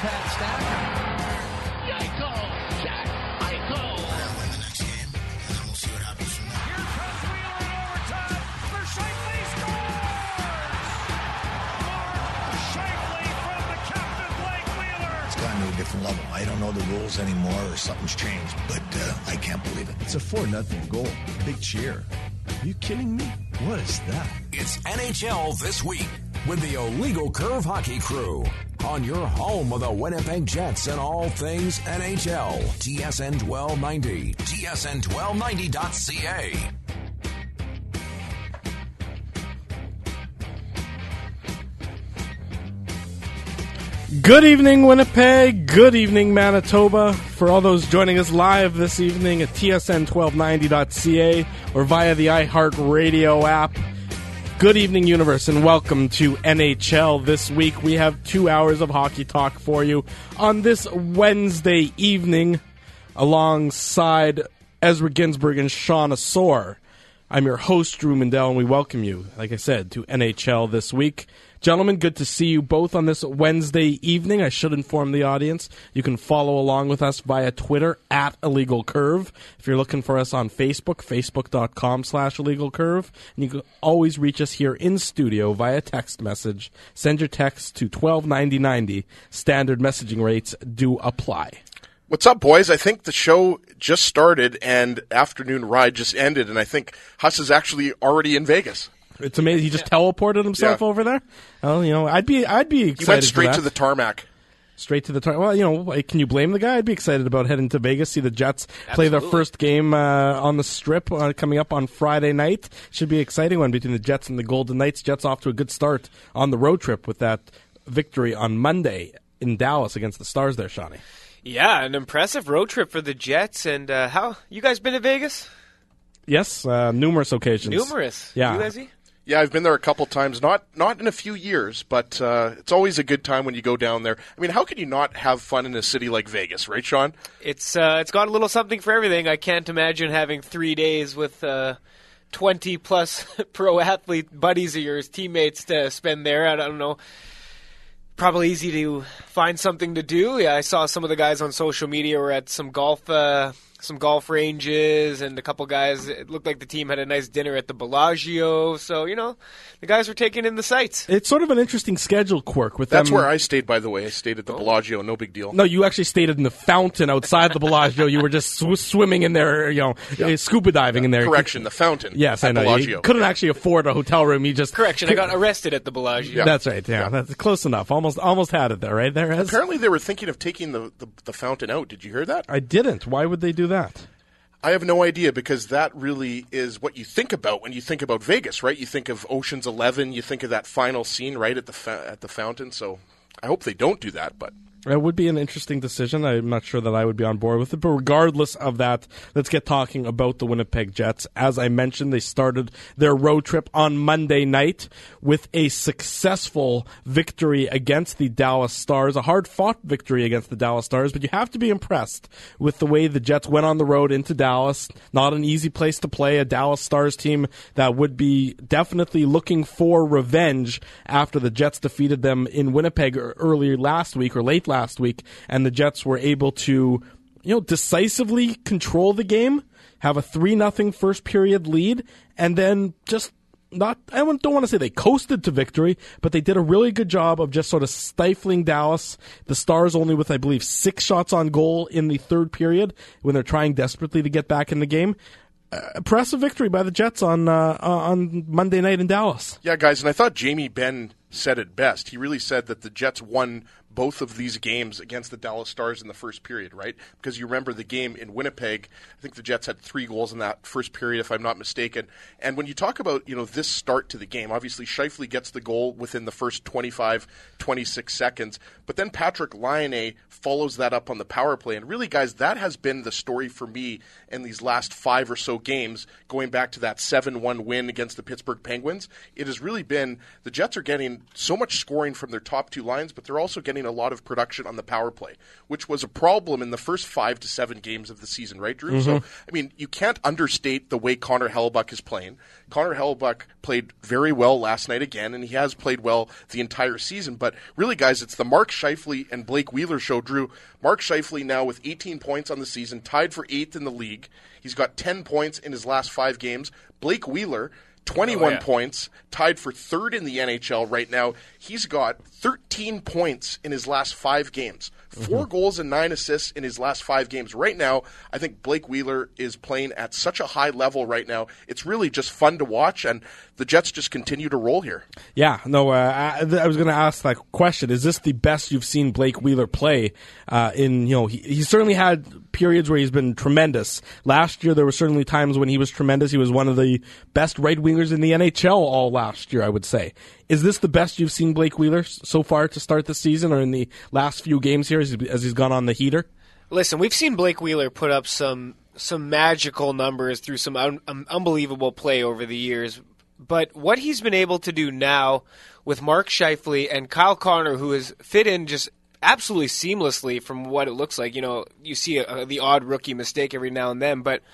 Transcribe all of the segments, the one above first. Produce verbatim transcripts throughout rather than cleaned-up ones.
Pat Stafford. Eichel. Jack Eichel. They'll win the next game, and then we'll see what happens from there. Here comes Wheeler in overtime. For Scheifele scores! Mark Scheifele from the captain, Blake Wheeler. It's gotten to a different level. I don't know the rules anymore, or something's changed, but uh, I can't believe it. It's a four nothing goal. Big cheer. Are you kidding me? What is that? It's N H L This Week with the Illegal Curve Hockey Crew on your home of the Winnipeg Jets and all things N H L. T S N twelve ninety. T S N twelve ninety dot C A. Good evening, Winnipeg. Good evening, Manitoba. For all those joining us live this evening at T S N twelve ninety dot C A or via the iHeartRadio app. Good evening, universe, and welcome to N H L This Week. We have two hours of hockey talk for you on this Wednesday evening alongside Ezra Ginsburg and Sean Asor. I'm your host, Drew Mandel, and we welcome you, like I said, to N H L This Week. Gentlemen, good to see you both on this Wednesday evening. I should inform the audience. You can follow along with us via Twitter at Illegal Curve. If you're looking for us on Facebook, facebook.com slash Illegal Curve. And you can always reach us here in studio via text message. Send your text to twelve ninety ninety. Standard messaging rates do apply. What's up, boys? I think the show just started and afternoon ride just ended, and I think Huss is actually already in Vegas. It's amazing. He just teleported himself Yeah. over there. Well, you know, I'd be, I'd be excited. He went straight for that. to the tarmac. Straight to the tarmac. Well, you know, like, can you blame the guy? I'd be excited about heading to Vegas, see the Jets play their first game uh, on the Strip uh, coming up on Friday night. Should be an exciting one between the Jets and the Golden Knights. Jets off to a good start on the road trip with that victory on Monday in Dallas against the Stars there, Shawnee. Yeah, an impressive road trip for the Jets. And uh, how you guys been to Vegas? Yes, uh, numerous occasions. Numerous. Yeah. You guys? Yeah, I've been there a couple times. Not not in a few years, but uh, it's always a good time when you go down there. I mean, how can you not have fun in a city like Vegas, right, Sean? It's uh, it's got a little something for everything. I can't imagine having three days with uh, twenty plus pro athlete buddies of yours, teammates to spend there. I don't know. Probably easy to find something to do. Yeah, I saw some of the guys on social media were at some golf, uh, some golf ranges, and a couple guys. It looked like the team had a nice dinner at the Bellagio. So you know, the guys were taking in the sights. It's sort of an interesting schedule quirk with That's them. where I stayed, by the way. I stayed at the Bellagio. No big deal. No, you actually stayed in the fountain outside the Bellagio. You were just sw- swimming in there, you know, yeah. scuba diving in there. Correction, the fountain. Yes, at I know. Bellagio. You couldn't actually afford a hotel room. You just Correction, I got arrested at the Bellagio. Yeah. That's right. Yeah, that's close enough. Almost, almost had it there, right there. Ez? Apparently, they were thinking of taking the, the, the fountain out. Did you hear that? I didn't. Why would they do that? I have no idea, because that really is what you think about when you think about Vegas, right? You think of Ocean's Eleven, you think of that final scene right at the fa- at the fountain. So I hope they don't do that, but It would be an interesting decision. I'm not sure that I would be on board with it. But regardless of that, let's get talking about the Winnipeg Jets. As I mentioned, they started their road trip on Monday night with a successful victory against the Dallas Stars, a hard-fought victory against the Dallas Stars. But you have to be impressed with the way the Jets went on the road into Dallas. Not an easy place to play, a Dallas Stars team that would be definitely looking for revenge after the Jets defeated them in Winnipeg earlier last week or late last week, and the Jets were able to, you know, decisively control the game, have a three nothing first period lead, and then just not, I don't want to say they coasted to victory, but they did a really good job of just sort of stifling Dallas. The Stars only with, I believe, six shots on goal in the third period when they're trying desperately to get back in the game. Uh, impressive victory by the Jets on uh, on Monday night in Dallas. Yeah, guys, and I thought Jamie Benn said it best. He really said that the Jets won both of these games against the Dallas Stars in the first period, right? Because you remember the game in Winnipeg, I think the Jets had three goals in that first period, if I'm not mistaken. And when you talk about, you know, this start to the game, obviously Scheifele gets the goal within the first twenty-five, twenty-six seconds, but then Patrick Laine follows that up on the power play. And really, guys, that has been the story for me in these last five or so games, going back to that seven one win against the Pittsburgh Penguins. It has really been, the Jets are getting getting so much scoring from their top two lines, but they're also getting a lot of production on the power play, which was a problem in the first five to seven games of the season, right, Drew? Mm-hmm. So, I mean, you can't understate the way Connor Hellebuyck is playing. Connor Hellebuyck played very well last night again, and he has played well the entire season. But really, guys, it's the Mark Scheifele and Blake Wheeler show, Drew. Mark Scheifele now with eighteen points on the season, tied for eighth in the league. He's got ten points in his last five games. Blake Wheeler, twenty-one oh, yeah. points, tied for third in the N H L right now. He's got thirteen points in his last five games. Four mm-hmm. goals and nine assists in his last five games. Right now, I think Blake Wheeler is playing at such a high level right now. It's really just fun to watch, and the Jets just continue to roll here. Yeah, no, uh, I, I was going to ask that question. Is this the best you've seen Blake Wheeler play? Uh, in you know, he, he certainly had periods where he's been tremendous. Last year, there were certainly times when he was tremendous. He was one of the best right wingers in the N H L all last year, I would say. Is this the best you've seen Blake Wheeler so far to start the season, or in the last few games here as, as he's gone on the heater? Listen, we've seen Blake Wheeler put up some some magical numbers through some un- um, unbelievable play over the years. But what he's been able to do now with Mark Scheifele and Kyle Connor, who has fit in just absolutely seamlessly from what it looks like. You know, you see a, a, the odd rookie mistake every now and then, but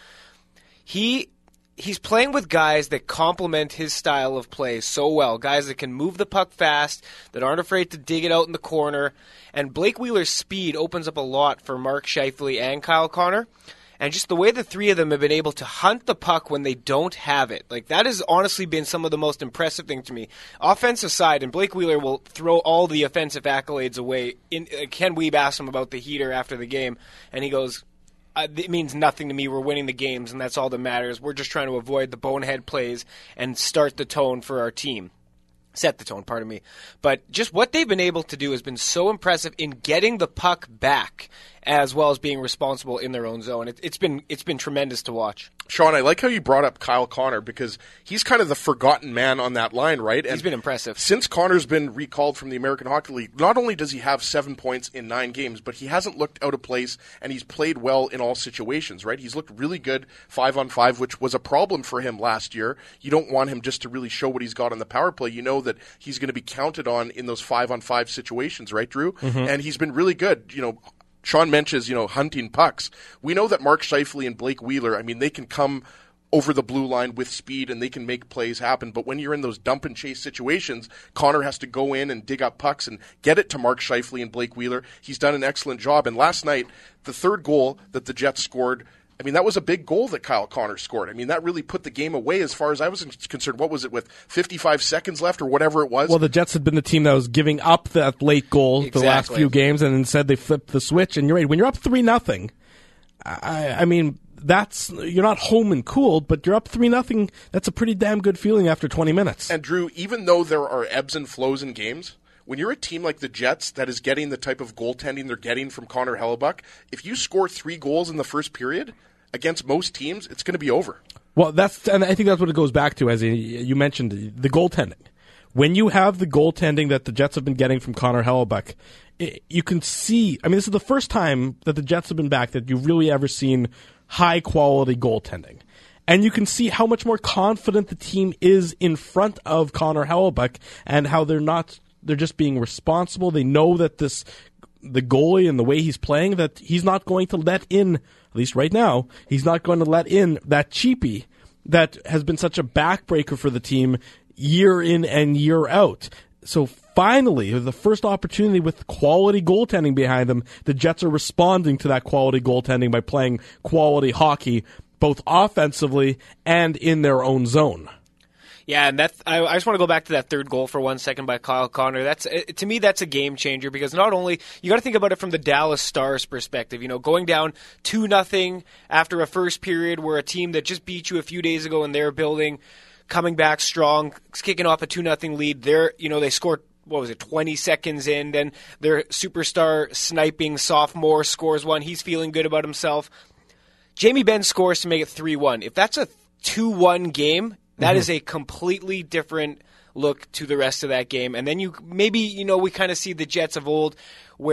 he... He's playing with guys that complement his style of play so well. Guys that can move the puck fast, that aren't afraid to dig it out in the corner. And Blake Wheeler's speed opens up a lot for Mark Scheifele and Kyle Connor. And just the way the three of them have been able to hunt the puck when they don't have it. Like, that has honestly been some of the most impressive thing to me. Offensive side, and Blake Wheeler will throw all the offensive accolades away. In, uh, Ken Wiebe asked him about the heater after the game, and he goes... Uh, it means nothing to me. We're winning the games, and that's all that matters. We're just trying to avoid the bonehead plays and start the tone for our team. Set the tone, pardon me. But just what they've been able to do has been so impressive in getting the puck back as well as being responsible in their own zone. It, it's been it's been tremendous to watch. Sean, I like how you brought up Kyle Connor because he's kind of the forgotten man on that line, right? And he's been impressive. Since Connor's been recalled from the American Hockey League, not only does he have seven points in nine games, but he hasn't looked out of place, and he's played well in all situations, right? He's looked really good five on five, which was a problem for him last year. You don't want him just to really show what he's got on the power play. You know that he's going to be counted on in those five on five situations, right, Drew? Mm-hmm. And he's been really good, you know. Sean mentions, you know, hunting pucks. We know that Mark Scheifele and Blake Wheeler, I mean, they can come over the blue line with speed and they can make plays happen. But when you're in those dump and chase situations, Connor has to go in and dig up pucks and get it to Mark Scheifele and Blake Wheeler. He's done an excellent job. And last night, the third goal that the Jets scored, I mean, that was a big goal that Kyle Connor scored. I mean, that really put the game away as far as I was concerned. What was it, with fifty-five seconds left or whatever it was? Well, the Jets had been the team that was giving up that late goal exactly. the last few games, and instead they flipped the switch. And you're right, when you're up three nothing, I, I mean, that's you're not home and cooled, but you're up three nothing. That's a pretty damn good feeling after twenty minutes. And Drew, even though there are ebbs and flows in games, when you're a team like the Jets that is getting the type of goaltending they're getting from Connor Hellebuyck, if you score three goals in the first period against most teams, it's going to be over. Well, that's and I think that's what it goes back to, as you mentioned, the goaltending. When you have the goaltending that the Jets have been getting from Connor Hellebuyck, it, you can see, I mean, this is the first time that the Jets have been back that you've really ever seen high-quality goaltending. And you can see how much more confident the team is in front of Connor Hellebuyck and how they're not, they're just being responsible. They know that this, the goalie and the way he's playing, that he's not going to let in, at least right now, he's not going to let in that cheapie that has been such a backbreaker for the team year in and year out. So finally, the first opportunity with quality goaltending behind them, the Jets are responding to that quality goaltending by playing quality hockey, both offensively and in their own zone. Yeah, and that's, I, I just want to go back to that third goal for one second by Kyle Connor. That's to me, that's a game changer because not only you got to think about it from the Dallas Stars perspective. You know, going down two nothing after a first period where a team that just beat you a few days ago in their building, coming back strong, kicking off a two nothing lead. They're you know they scored. What was it, twenty seconds in, then their superstar sniping sophomore scores one. He's feeling good about himself. Jamie Benn scores to make it three one. If that's a two one game, that mm-hmm. is a completely different look to the rest of that game. And then you maybe, you know, we kind of see the Jets of old where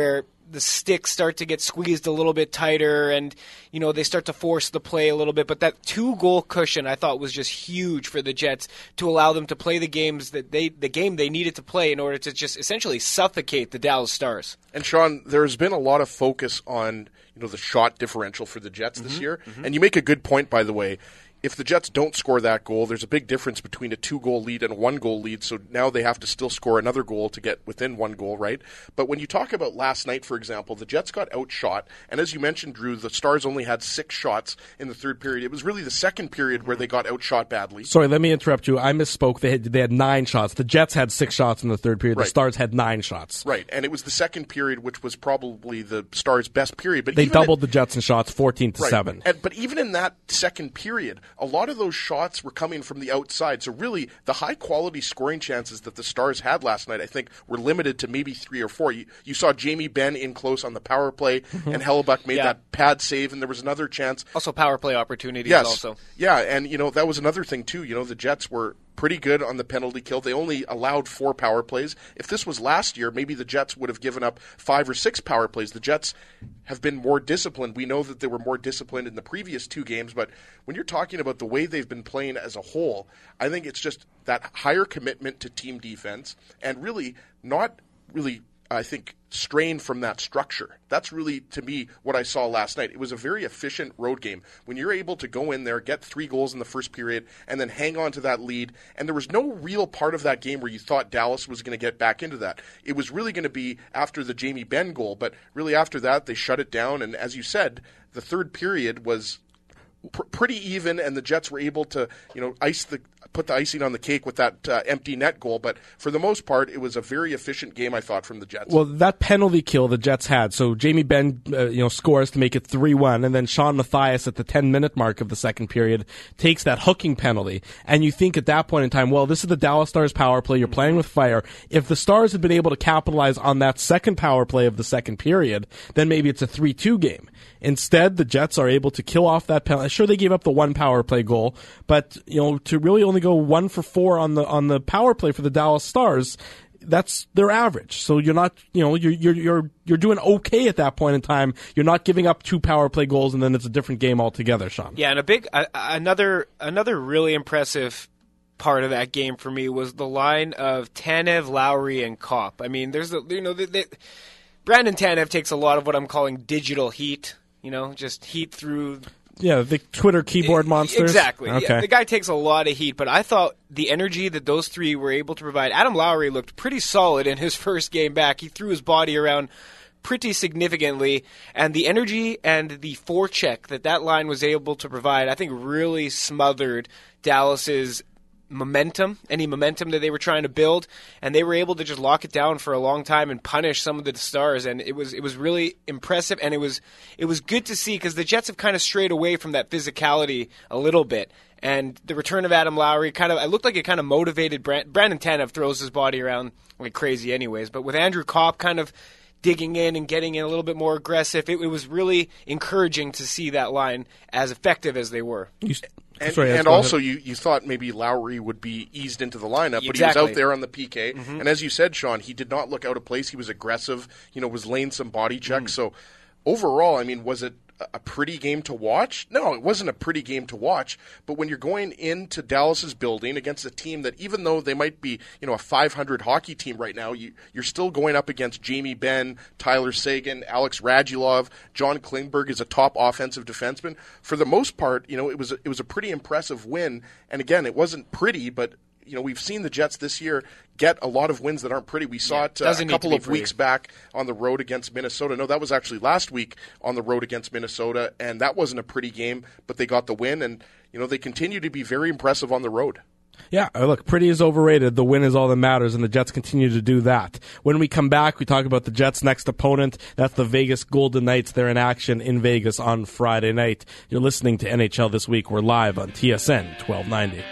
the sticks start to get squeezed a little bit tighter, and you know they start to force the play a little bit. But that two goal cushion I thought was just huge for the Jets to allow them to play the games that they the game they needed to play in order to just essentially suffocate the Dallas Stars. And Sean, there's been a lot of focus on you know the shot differential for the Jets this Mm-hmm, year, mm-hmm. and you make a good point, by the way. If the Jets don't score that goal, there's a big difference between a two-goal lead and a one-goal lead, so now they have to still score another goal to get within one goal, right? But when you talk about last night, for example, the Jets got outshot, and as you mentioned, Drew, the Stars only had six shots in the third period. It was really the second period where they got outshot badly. Sorry, let me interrupt you. I misspoke. They had, they had nine shots. The Jets had six shots in the third period. Right. The Stars had nine shots. Right, and it was the second period, which was probably the Stars' best period. But They even doubled in, the Jets in shots, fourteen to right. seven. And, but even in that second period, a lot of those shots were coming from the outside. So really, the high-quality scoring chances that the Stars had last night, I think, were limited to maybe three or four. You, you saw Jamie Benn in close on the power play, Mm-hmm. and Hellebuck made Yeah. that pad save, and there was another chance. Also, power play opportunities. Yes. Also, Yeah, and, you know, that was another thing, too. You know, the Jets were pretty good on the penalty kill. They only allowed four power plays. If this was last year, maybe the Jets would have given up five or six power plays. The Jets have been more disciplined. We know that they were more disciplined in the previous two games, but when you're talking about the way they've been playing as a whole, I think it's just that higher commitment to team defense and really not really, I think, strain from that structure. That's really, to me, what I saw last night. It was a very efficient road game. When you're able to go in there, get three goals in the first period, and then hang on to that lead, and there was no real part of that game where you thought Dallas was going to get back into that. It was really going to be after the Jamie Benn goal, but really after that, they shut it down, and as you said, the third period was pr- pretty even, and the Jets were able to, you know, ice the put the icing on the cake with that uh, empty net goal. But for the most part, it was a very efficient game, I thought, from the Jets. Well, that penalty kill the Jets had, so Jamie Benn uh, you know, scores to make it three one, and then Sean Matthias at the ten-minute mark of the second period takes that hooking penalty. And you think at that point in time, well, this is the Dallas Stars power play. You're playing with fire. If the Stars had been able to capitalize on that second power play of the second period, then maybe it's a three two game. Instead, the Jets are able to kill off that penalty. Sure, they gave up the one power play goal, but you know, to really only go one for four on the on the power play for the Dallas Stars, that's their average. So you're not, you know, you're you're you're you're doing okay at that point in time. You're not giving up two power play goals, and then it's a different game altogether, Sean. yeah, and a big uh, another another really impressive part of that game for me was the line of Tanev, Lowry, and Kopp. I mean, there's the you know the, the, Brandon Tanev takes a lot of what I'm calling digital heat. You know, just heat through. Yeah, the Twitter keyboard monsters. Exactly. Okay. Yeah, the guy takes a lot of heat, but I thought the energy that those three were able to provide. Adam Lowry looked pretty solid in his first game back. He threw his body around pretty significantly, and the energy and the forecheck that that line was able to provide, I think, really smothered Dallas's momentum, any momentum that they were trying to build, and they were able to just lock it down for a long time and punish some of the Stars, and it was it was really impressive, and it was it was good to see because the Jets have kind of strayed away from that physicality a little bit, and the return of Adam Lowry kind of I looked like it kind of motivated Brand, Brandon Tanev throws his body around like crazy anyways, but with Andrew Kopp kind of digging in and getting in a little bit more aggressive, it, it was really encouraging to see that line as effective as they were. You, And, sorry, and go also, ahead. you, you thought maybe Lowry would be eased into the lineup, but Exactly. he was out there on the P K. Mm-hmm. And as you said, Sean, he did not look out of place. He was aggressive, you know, was laying some body checks. Mm. So overall, I mean, was it a pretty game to watch? No, it wasn't a pretty game to watch. But when you're going into Dallas's building against a team that, even though they might be, you know, a five hundred hockey team right now, you, you're still going up against Jamie Benn, Tyler Seguin, Alex Radulov, John Klingberg is a top offensive defenseman. For the most part, you know, it was a, it was a pretty impressive win. And again, it wasn't pretty, but you know, we've seen the Jets this year get a lot of wins that aren't pretty. We saw Yeah, it uh, doesn't a need couple to be of pretty. weeks back on the road against Minnesota. No, that was actually last week on the road against Minnesota, and that wasn't a pretty game, but they got the win, and you know, they continue to be very impressive on the road. Yeah, look, pretty is overrated. The win is all that matters, and the Jets continue to do that. When we come back, we talk about the Jets' next opponent. That's the Vegas Golden Knights. They're in action in Vegas on Friday night. You're listening to N H L This Week. We're live on T S N twelve ninety.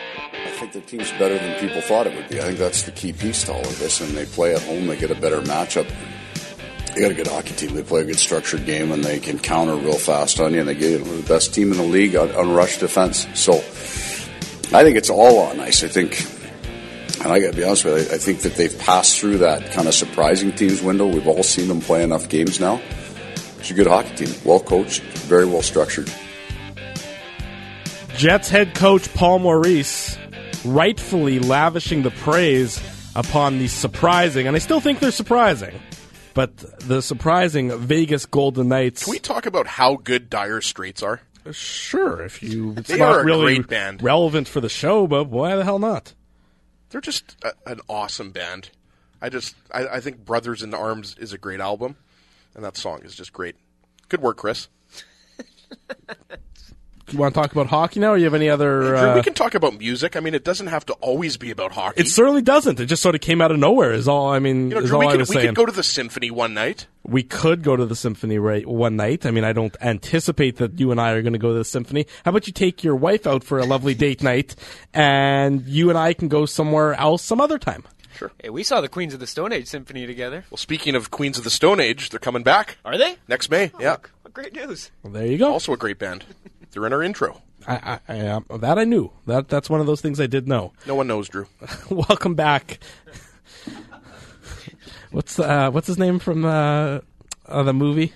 I think the team's better than people thought it would be. I think that's the key piece to all of this. And they play at home, they get a better matchup. They got a good hockey team. They play a good structured game, and they can counter real fast on you. And they get the best team in the league on, on rush defense. So I think it's all on ice. I think And I got to be honest with you, I think that they've passed through that kind of surprising teams window. We've all seen them play enough games now. It's a good hockey team, well coached, very well structured. Jets head coach Paul Maurice rightfully lavishing the praise upon the surprising, and I still think they're surprising, but the surprising Vegas Golden Knights. Can we talk about how good Dire Straits are? Sure, if you it's they not are a really great band. relevant for the show, but why the hell not? They're just a, an awesome band. I just I, I think Brothers in Arms is a great album, and that song is just great. Good work, Chris. You want to talk about hockey now, or you have any other... Andrew, uh, we can talk about music. I mean, it doesn't have to always be about hockey. It certainly doesn't. It just sort of came out of nowhere is all, I mean, you know, is Drew, all we, I could, was we saying. could go to the symphony one night. We could go to the symphony right one night. I mean, I don't anticipate that you and I are going to go to the symphony. How about you take your wife out for a lovely date night, and you and I can go somewhere else some other time? Sure. Hey, we saw the Queens of the Stone Age symphony together. Well, speaking of Queens of the Stone Age, they're coming back. Are they? Next May, Oh, yeah. What, what great news. Well, there you go. Also a great band. They're in our intro. I, I, I, um, that I knew. That That's one of those things I did know. No one knows, Drew. Welcome back. What's uh, what's his name from uh, uh, the movie?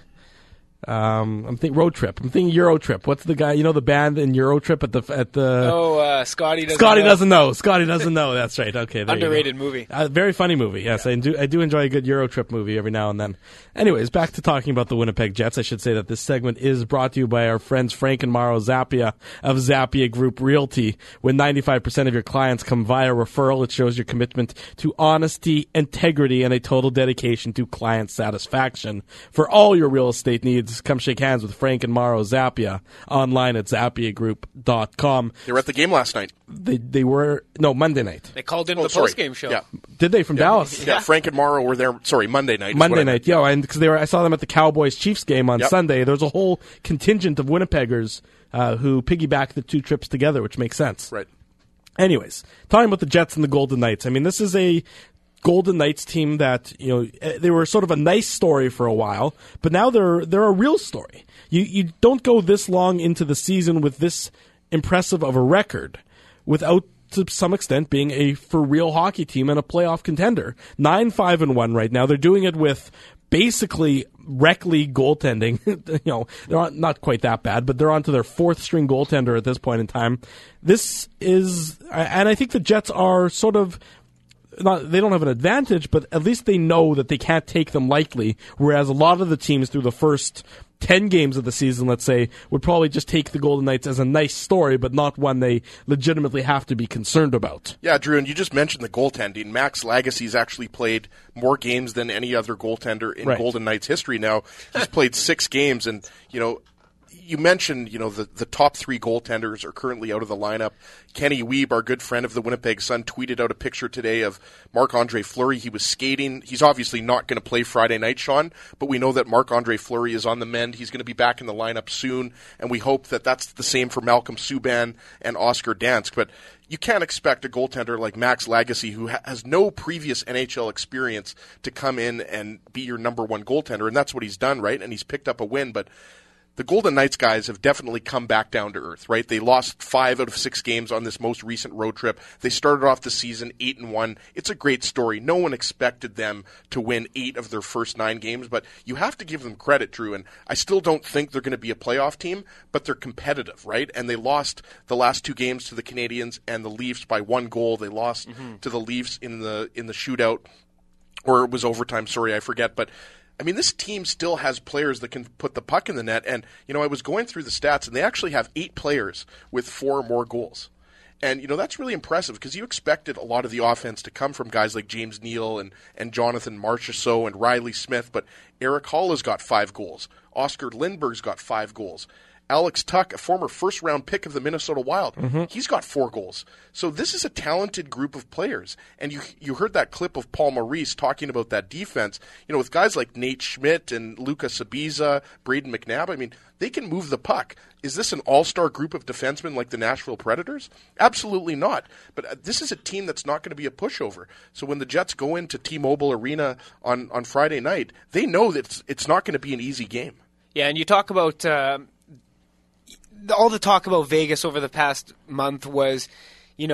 Um, I'm thinking Road Trip. I'm thinking Euro Trip. What's the guy? You know the band in Euro Trip at the at the. Oh, uh, Scotty doesn't Scotty know. doesn't know. Scotty doesn't know. That's right. Okay, there Underrated you go. movie. Uh, very funny movie. Yes, I do. I do enjoy a good Euro Trip movie every now and then. Anyways, back to talking about the Winnipeg Jets. I should say that this segment is brought to you by our friends Frank and Mauro Zappia of Zappia Group Realty. When ninety-five percent of your clients come via referral, it shows your commitment to honesty, integrity, and a total dedication to client satisfaction. For all your real estate needs, come shake hands with Frank and Mauro Zappia online at zappia group dot com. They were at the game last night. They they were no Monday night. They called in Oh, the sorry. post-game show. Yeah. Did they from Dallas? Yeah, Frank and Morrow were there. Sorry, Monday night. is Monday what I night, yeah, and because they were, I saw them at the Cowboys Chiefs game on Yep. Sunday. There's a whole contingent of Winnipeggers uh, who piggyback the two trips together, which makes sense. Right. Anyways, talking about the Jets and the Golden Knights. I mean, this is a Golden Knights team that, you know, eh, they were sort of a nice story for a while, but now they're they're a real story. You you don't go this long into the season with this impressive of a record without, to some extent, being a for real hockey team and a playoff contender. Nine five and one right now. They're doing it with basically rec league goaltending. You know, they're not, not quite that bad, but they're on to their fourth string goaltender at this point in time. This is, and I think the Jets are sort of. Not, they don't have an advantage, but at least they know that they can't take them lightly, whereas a lot of the teams through the first ten games of the season, let's say, would probably just take the Golden Knights as a nice story, but not one they legitimately have to be concerned about. Yeah, Drew, and you just mentioned the goaltending. Max Lagacy's actually played more games than any other goaltender in Right. Golden Knights history now. He's played six games, and, you know, you mentioned, you know, the, the top three goaltenders are currently out of the lineup. Kenny Wiebe, our good friend of the Winnipeg Sun, tweeted out a picture today of Marc-Andre Fleury. He was skating. He's obviously not going to play Friday night, Sean, but we know that Marc-Andre Fleury is on the mend. He's going to be back in the lineup soon, and we hope that that's the same for Malcolm Subban and Oscar Dansk. But you can't expect a goaltender like Max Lagacy, who ha- has no previous N H L experience, to come in and be your number one goaltender, and that's what he's done, right? And he's picked up a win, but the Golden Knights guys have definitely come back down to earth, right? They lost five out of six games on this most recent road trip. They started off the season eight and one. It's a great story. No one expected them to win eight of their first nine games, but you have to give them credit, Drew. And I still don't think they're going to be a playoff team, but they're competitive, right? And they lost the last two games to the Canadiens and the Leafs by one goal. They lost mm-hmm. to the Leafs in the in the shootout, or it was overtime. Sorry, I forget, but. I mean, this team still has players that can put the puck in the net. And, you know, I was going through the stats, and they actually have eight players with four or more goals. And, you know, that's really impressive because you expected a lot of the offense to come from guys like James Neal and, and Jonathan Marchessault and Riley Smith. But Eric Hall has got five goals. Oscar Lindbergh's got five goals. Alex Tuck, a former first-round pick of the Minnesota Wild, mm-hmm. he's got four goals. So this is a talented group of players. And you you heard that clip of Paul Maurice talking about that defense. You know, with guys like Nate Schmidt and Luka Sabiza, Braden McNabb, I mean, they can move the puck. Is this an all-star group of defensemen like the Nashville Predators? Absolutely not. But this is a team that's not going to be a pushover. So when the Jets go into T-Mobile Arena on, on Friday night, they know that it's, it's not going to be an easy game. Yeah, and you talk about... Uh all the talk about Vegas over the past month was, you know,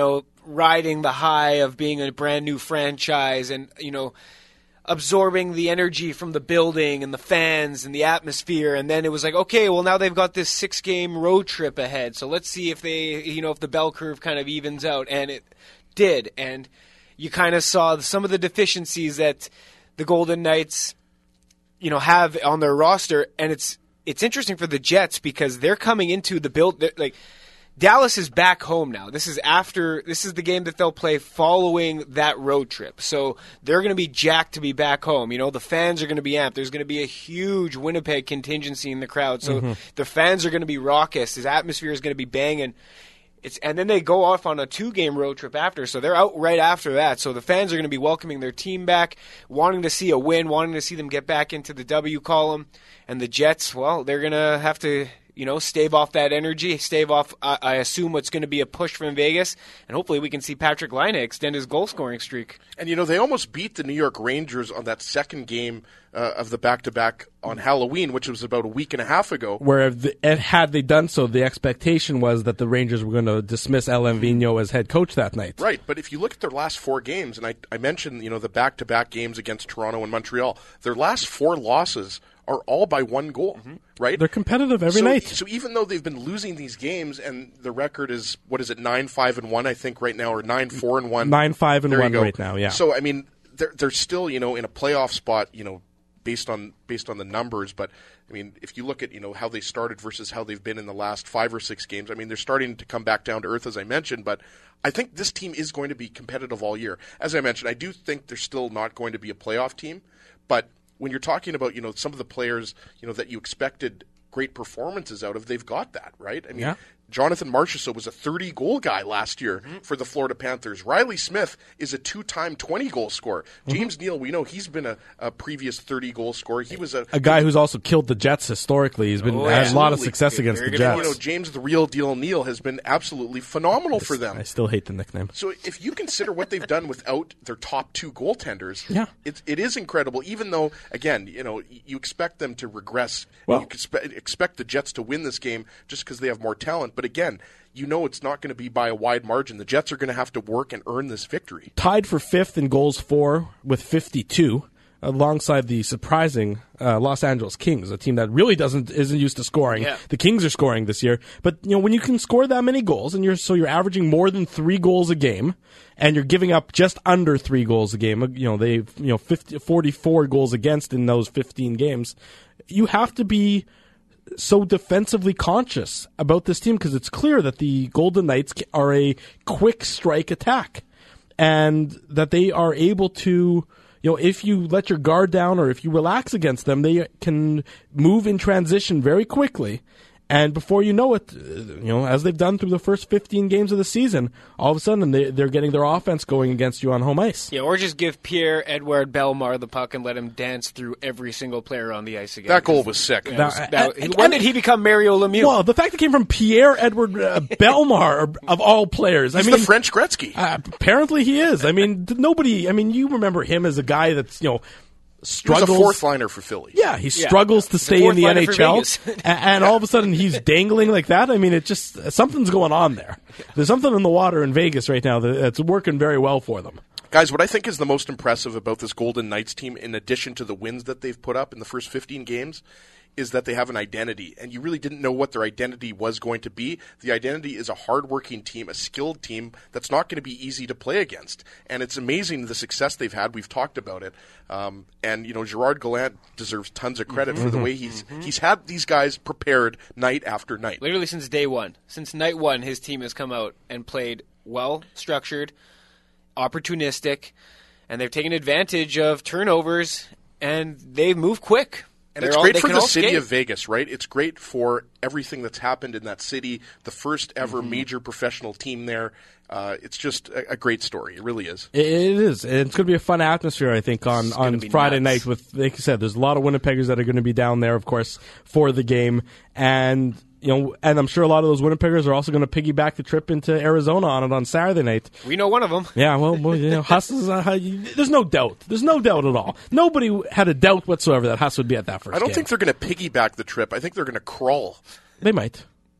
riding the high of being a brand new franchise and, you know, absorbing the energy from the building and the fans and the atmosphere. And then it was like, okay, well, now they've got this six-game road trip ahead. So let's see if they, you know, if the bell curve kind of evens out. And it did. And you kind of saw some of the deficiencies that the Golden Knights, you know, have on their roster. And it's it's interesting for the Jets because they're coming into the build, like, Dallas is back home now. This is after, this is the game that they'll play following that road trip. So they're going to be jacked to be back home. You know, the fans are going to be amped. There's going to be a huge Winnipeg contingency in the crowd. So mm-hmm. the fans are going to be raucous. His atmosphere is going to be banging. It's, and then they go off on a two-game road trip after, so they're out right after that. So the fans are going to be welcoming their team back, wanting to see a win, wanting to see them get back into the W column. And the Jets, well, they're going to have to, you know, stave off that energy, stave off, I, I assume, what's going to be a push from Vegas, and hopefully we can see Patrick Laine extend his goal-scoring streak. And, you know, they almost beat the New York Rangers on that second game uh, of the back-to-back on Halloween, which was about a week and a half ago. Where the, had they done so, the expectation was that the Rangers were going to dismiss Alain Vigneault as head coach that night. Right, but if you look at their last four games, and I, I mentioned, you know, the back-to-back games against Toronto and Montreal, their last four losses are all by one goal, mm-hmm. right? They're competitive every so, night. So even though they've been losing these games, and the record is, what is it, nine five and one, I think, right now, or nine four and one. nine five and one right now, yeah. So, I mean, they're, they're still, you know, in a playoff spot, you know, based on based on the numbers. But, I mean, if you look at, you know, how they started versus how they've been in the last five or six games, I mean, they're starting to come back down to earth, as I mentioned. But I think this team is going to be competitive all year. As I mentioned, I do think they're still not going to be a playoff team, but when you're talking about, you know, some of the players, you know, that you expected great performances out of, they've got that, right? I mean, yeah. Jonathan Marchessault was a thirty-goal guy last year mm-hmm. for the Florida Panthers. Riley Smith is a two-time twenty-goal scorer. Mm-hmm. James Neal, we know he's been a, a previous thirty-goal scorer. He was a a guy who's also killed the Jets historically. He's been oh, had a lot of success Good, against the good. Jets. And, you know, James the Real Deal Neal has been absolutely phenomenal I, for them. I still hate the nickname. So if you consider what they've done without their top two goaltenders, yeah. it, it is incredible. Even though, again, you know, you expect them to regress. Well, you expect, expect the Jets to win this game just because they have more talent. But again, you know it's not going to be by a wide margin. The Jets are going to have to work and earn this victory. Tied for fifth in goals for with fifty-two, alongside the surprising uh, Los Angeles Kings, a team that really doesn't isn't used to scoring. Yeah. The Kings are scoring this year, but you know when you can score that many goals, and you're so you're averaging more than three goals a game, and you're giving up just under three goals a game. You know they you know fifty, forty-four goals against in those fifteen games. You have to be so defensively conscious about this team because it's clear that the Golden Knights are a quick strike attack and that they are able to, you know, if you let your guard down or if you relax against them, they can move in transition very quickly. And before you know it, you know, as they've done through the first fifteen games of the season, all of a sudden they, they're getting their offense going against you on home ice. Yeah, or just give Pierre-Edouard Bellemare the puck and let him dance through every single player on the ice again. That goal was sick. Yeah, that, that, and, when and, did he become Mario Lemieux? Well, the fact it came from Pierre-Edouard uh, Bellemare, of all players. He's I mean, the French Gretzky. Uh, apparently he is. I mean, nobody, I mean, you remember him as a guy that's, you know, struggles. He was a fourth liner for Philly. Yeah, he struggles yeah. to stay in the N H L, and, and all of a sudden he's dangling like that. I mean, it just something's going on there. There's something in the water in Vegas right now that's working very well for them. Guys, what I think is the most impressive about this Golden Knights team, in addition to the wins that they've put up in the first fifteen games, is that they have an identity, and you really didn't know what their identity was going to be. The identity is a hardworking team, a skilled team that's not going to be easy to play against, and it's amazing the success they've had. We've talked about it, um, and you know Gerard Gallant deserves tons of credit mm-hmm. for the way he's mm-hmm. he's had these guys prepared night after night. Literally since day one, since night one, his team has come out and played well structured, opportunistic, and they've taken advantage of turnovers, and they've moved quick. And it's all, great for the city skate. of Vegas, right? It's great for everything that's happened in that city, the first ever mm-hmm. major professional team there. Uh, it's just a, a great story. It really is. It is. And it's going to be a fun atmosphere, I think, on, on Friday nuts. night. With, like you said, there's a lot of Winnipeggers that are going to be down there, of course, for the game. And you know, and I'm sure a lot of those Winnipeggers are also going to piggyback the trip into Arizona on it on Saturday night. We know one of them. Yeah, well, well you know, Huss is, uh, there's no doubt. There's no doubt at all. Nobody had a doubt whatsoever that Huss would be at that first I don't game. think they're going to piggyback the trip. I think they're going to crawl. They might.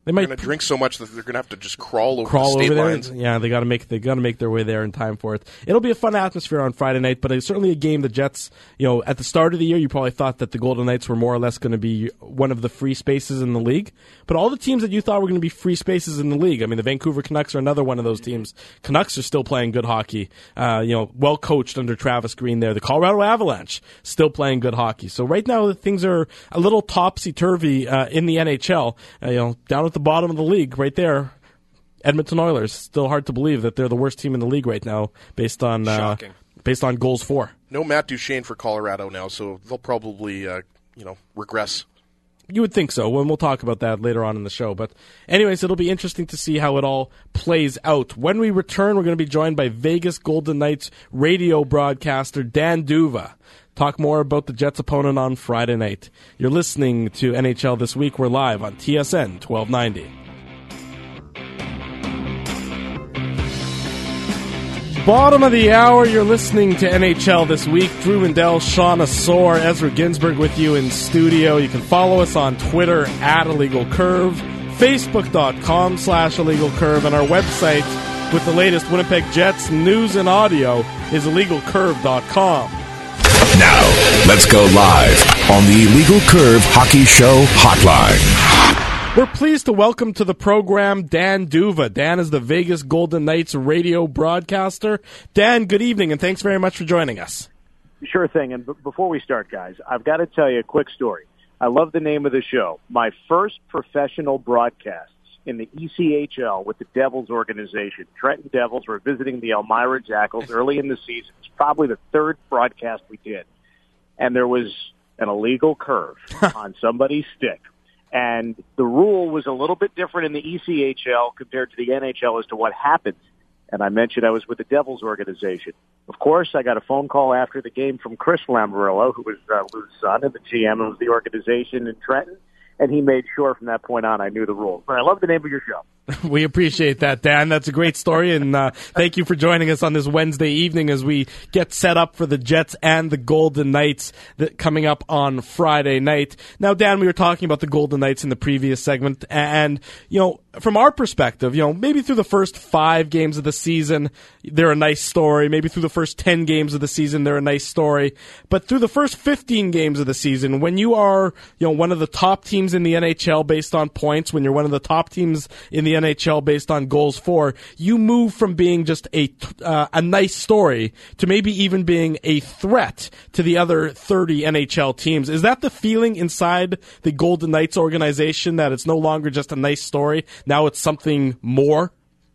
They They're might going to drink so much that they're going to have to just crawl over crawl the state over there. lines. Yeah, they got to make they got to make their way there in time for it. It'll be a fun atmosphere on Friday night, but it's certainly a game the Jets. You know, at the start of the year, you probably thought that the Golden Knights were more or less going to be one of the free spaces in the league. But all the teams that you thought were going to be free spaces in the league, I mean, the Vancouver Canucks are another one of those teams. Canucks are still playing good hockey. Uh, you know, well coached under Travis Green there. The Colorado Avalanche still playing good hockey. So right now things are a little topsy turvy uh, in the N H L. Uh, you know, down at the bottom of the league, right there. Edmonton Oilers. Still hard to believe that they're the worst team in the league right now, based on uh, based on goals for. No Matt Duchene for Colorado now, so they'll probably uh, you know regress. You would think so, and we'll talk about that later on in the show. But anyways, it'll be interesting to see how it all plays out. When we return, we're going to be joined by Vegas Golden Knights radio broadcaster Dan D'Uva. Talk more about the Jets' opponent on Friday night. You're listening to N H L This Week. We're live on T S N twelve ninety. Bottom of the hour, you're listening to N H L This Week. Drew Mindell, Sean Asor, Ezra Ginsberg with you in studio. You can follow us on Twitter at Illegal Curve, Facebook.com slash Illegal Curve, and our website with the latest Winnipeg Jets news and audio is illegal curve dot com. Now, let's go live on the Illegal Curve Hockey Show Hotline. We're pleased to welcome to the program Dan D'Uva. Dan is the Vegas Golden Knights radio broadcaster. Dan, good evening, and thanks very much for joining us. Sure thing. And b- before we start, guys, I've got to tell you a quick story. I love the name of the show. My first professional broadcasts in the E C H L with the Devils organization. Trenton Devils were visiting the Elmira Jackals early in the season. It's probably the third broadcast we did. And there was an illegal curve on somebody's stick. And the rule was a little bit different in the E C H L compared to the N H L as to what happens. And I mentioned I was with the Devils organization. Of course, I got a phone call after the game from Chris Lamoriello, who was uh, Lou's son and the G M of the organization in Trenton. And he made sure from that point on I knew the rules. But I love the name of your show. We appreciate that, Dan. That's a great story, and uh, thank you for joining us on this Wednesday evening as we get set up for the Jets and the Golden Knights that coming up on Friday night. Now, Dan, we were talking about the Golden Knights in the previous segment, and, you know, from our perspective, you know, maybe through the first five games of the season, they're a nice story. Maybe through the first ten games of the season, they're a nice story. But through the first fifteen games of the season, when you are, you know, one of the top teams in the N H L based on points, when you're one of the top teams in the N H L based on goals for, you move from being just a uh, a nice story to maybe even being a threat to the other thirty N H L teams. Is that the feeling inside the Golden Knights organization, that it's no longer just a nice story, now it's something more?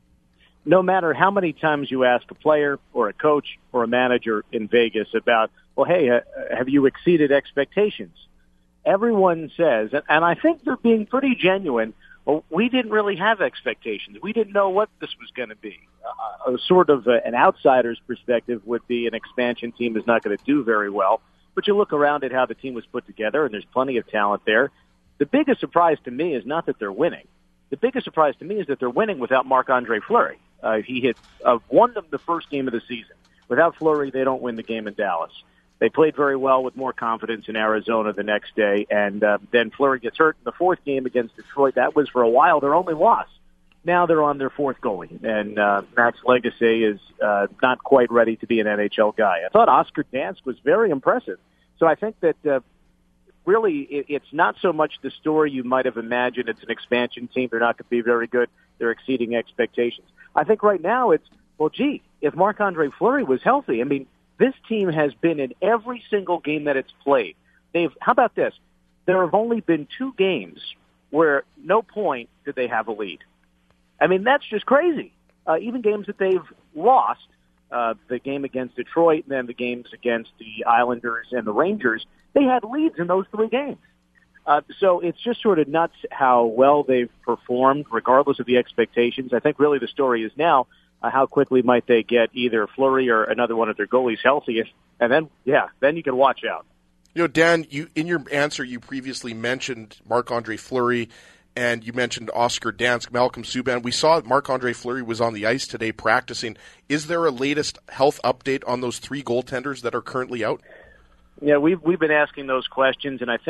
No matter how many times you ask a player or a coach or a manager in Vegas about, well, hey, uh, have you exceeded expectations? Everyone says, and, and I think they're being pretty genuine, well, we didn't really have expectations. We didn't know what this was going to be. Uh, a sort of a, an outsider's perspective would be an expansion team is not going to do very well. But you look around at how the team was put together, and there's plenty of talent there. The biggest surprise to me is not that they're winning. The biggest surprise to me is that they're winning without Marc-Andre Fleury. Uh, he hit uh, won them the first game of the season. Without Fleury, they don't win the game in Dallas. They played very well with more confidence in Arizona the next day, and uh, then Fleury gets hurt in the fourth game against Detroit. That was, for a while, their only loss. Now they're on their fourth goalie, and uh, Max Legacy is uh, not quite ready to be an N H L guy. I thought Oscar Dansk was very impressive. So I think that uh, really it, it's not so much the story you might have imagined. It's an expansion team. They're not going to be very good. They're exceeding expectations. I think right now it's, well, gee, if Marc-Andre Fleury was healthy, I mean, this team has been in every single game that it's played. They've, how about this? There have only been two games where no point did they have a lead. I mean, that's just crazy. Uh, even games that they've lost, uh, the game against Detroit and then the games against the Islanders and the Rangers, they had leads in those three games. Uh, so it's just sort of nuts how well they've performed, regardless of the expectations. I think really the story is now, uh, how quickly might they get either Fleury or another one of their goalies healthy, and then, yeah, then you can watch out. You know, Dan, you in your answer, you previously mentioned Marc-Andre Fleury, and you mentioned Oscar Dansk, Malcolm Subban. We saw Marc-Andre Fleury was on the ice today practicing. Is there a latest health update on those three goaltenders that are currently out? Yeah, we've we've been asking those questions, and I think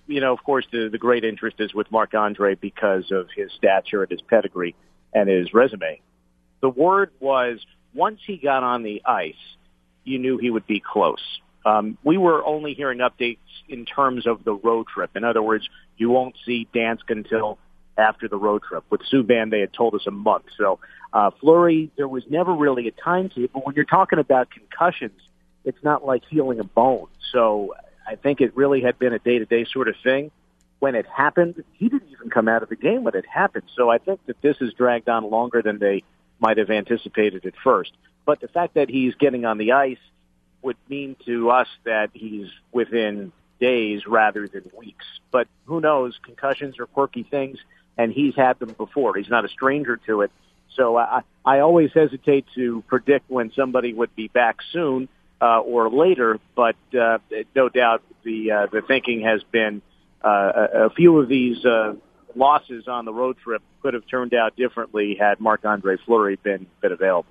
you know, of course, the, the great interest is with Marc-Andre because of his stature and his pedigree and his resume. The word was once he got on the ice, you knew he would be close. Um, we were only hearing updates in terms of the road trip. In other words, you won't see Dansk until after the road trip. With Subban, they had told us a month. So uh, Fleury, there was never really a timetable. When you're talking about concussions, it's not like healing a bone. So I think it really had been a day-to-day sort of thing. When it happened, he didn't even come out of the game when it happened. So I think that this has dragged on longer than they might have anticipated at first. But the fact that he's getting on the ice would mean to us that he's within days rather than weeks. But who knows? Concussions are quirky things, and he's had them before. He's not a stranger to it. So I, I always hesitate to predict when somebody would be back soon uh, or later, but uh, no doubt the uh, the thinking has been uh, a, a few of these uh, losses on the road trip could have turned out differently had Marc-Andre Fleury been, been available.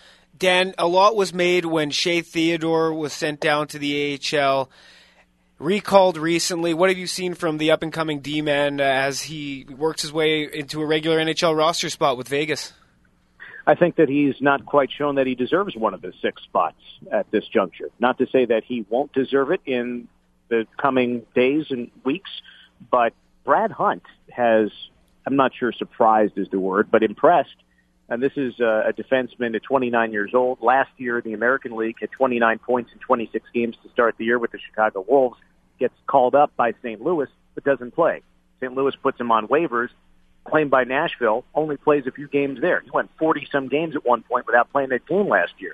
Dan, a lot was made when Shea Theodore was sent down to the A H L. Recalled recently. What have you seen from the up-and-coming D-man uh, as he works his way into a regular N H L roster spot with Vegas? I think that he's not quite shown that he deserves one of the six spots at this juncture. Not to say that he won't deserve it in the coming days and weeks, but Brad Hunt has, I'm not sure surprised is the word, but impressed. And this is a defenseman at twenty-nine years old. Last year in the American League had twenty-nine points in twenty-six games to start the year with the Chicago Wolves. Gets called up by Saint Louis, but doesn't play. Saint Louis puts him on waivers, claimed by Nashville, only plays a few games there. He went forty-some games at one point without playing a game last year.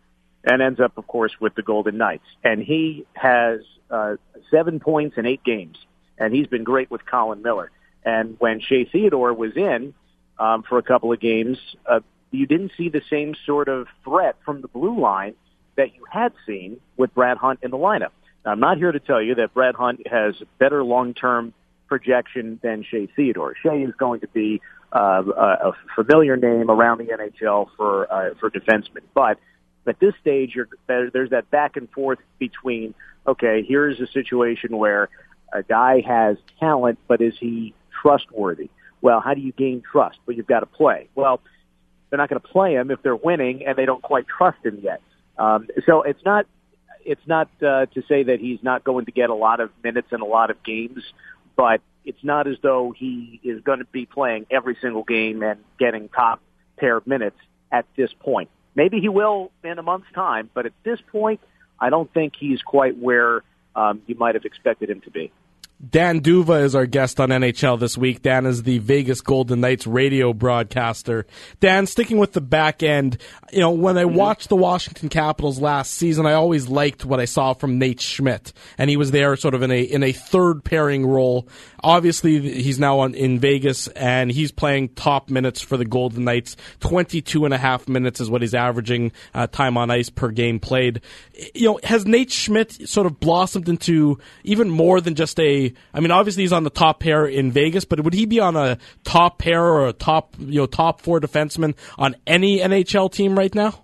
And ends up, of course, with the Golden Knights. And he has uh, seven points in eight games. And he's been great with Colin Miller. And when Shea Theodore was in, Um, for a couple of games, uh, you didn't see the same sort of threat from the blue line that you had seen with Brad Hunt in the lineup. Now, I'm not here to tell you that Brad Hunt has better long-term projection than Shea Theodore. Shea is going to be uh, a familiar name around the N H L for uh, for defensemen. But at this stage, you're, there's that back and forth between, okay, here's a situation where a guy has talent, but is he trustworthy? Well, how do you gain trust? Well, you've got to play. Well, they're not going to play him if they're winning and they don't quite trust him yet. Um, so it's not it's not uh, to say that he's not going to get a lot of minutes and a lot of games, but it's not as though he is going to be playing every single game and getting top pair minutes at this point. Maybe he will in a month's time, but at this point, I don't think he's quite where um, you might have expected him to be. Dan Duva is our guest on N H L this week. Dan is the Vegas Golden Knights radio broadcaster. Dan, sticking with the back end, you know, when I watched the Washington Capitals last season, I always liked what I saw from Nate Schmidt, and he was there sort of in a in a third pairing role. Obviously, he's now on, in Vegas, and he's playing top minutes for the Golden Knights. twenty-two and a half minutes is what he's averaging uh, time on ice per game played. You know, has Nate Schmidt sort of blossomed into even more than just a, I mean, obviously he's on the top pair in Vegas, but would he be on a top pair or a top, you know, top four defenseman on any N H L team right now?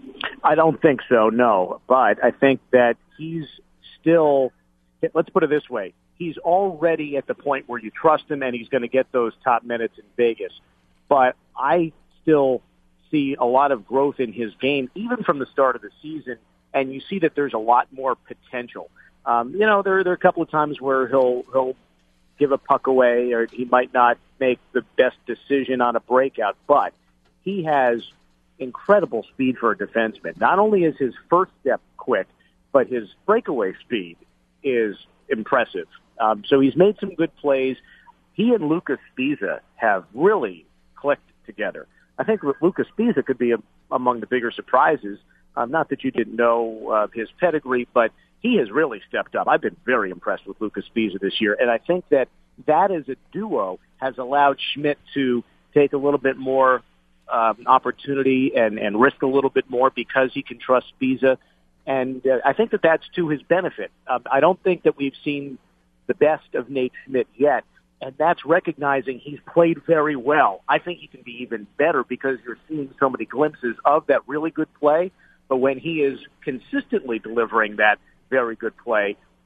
I don't think so, no. But I think that he's still, let's put it this way, he's already at the point where you trust him and he's going to get those top minutes in Vegas. But I still see a lot of growth in his game, even from the start of the season, and you see that there's a lot more potential. Um, you know, there, there are a couple of times where he'll he'll give a puck away, or he might not make the best decision on a breakout, but he has incredible speed for a defenseman. Not only is his first step quick, but his breakaway speed is impressive. Um, so he's made some good plays. He and Lucas Sbisa have really clicked together. I think Lucas Sbisa could be a, among the bigger surprises. Um, not that you didn't know uh, his pedigree, but he has really stepped up. I've been very impressed with Lucas Sbisa this year, and I think that that as a duo has allowed Schmidt to take a little bit more um, opportunity and, and risk a little bit more because he can trust Sbisa, and uh, I think that that's to his benefit. Um, I don't think that we've seen the best of Nate Schmidt yet, and that's recognizing he's played very well. I think he can be even better because you're seeing so many glimpses of that really good play, but when he is consistently delivering that very good play,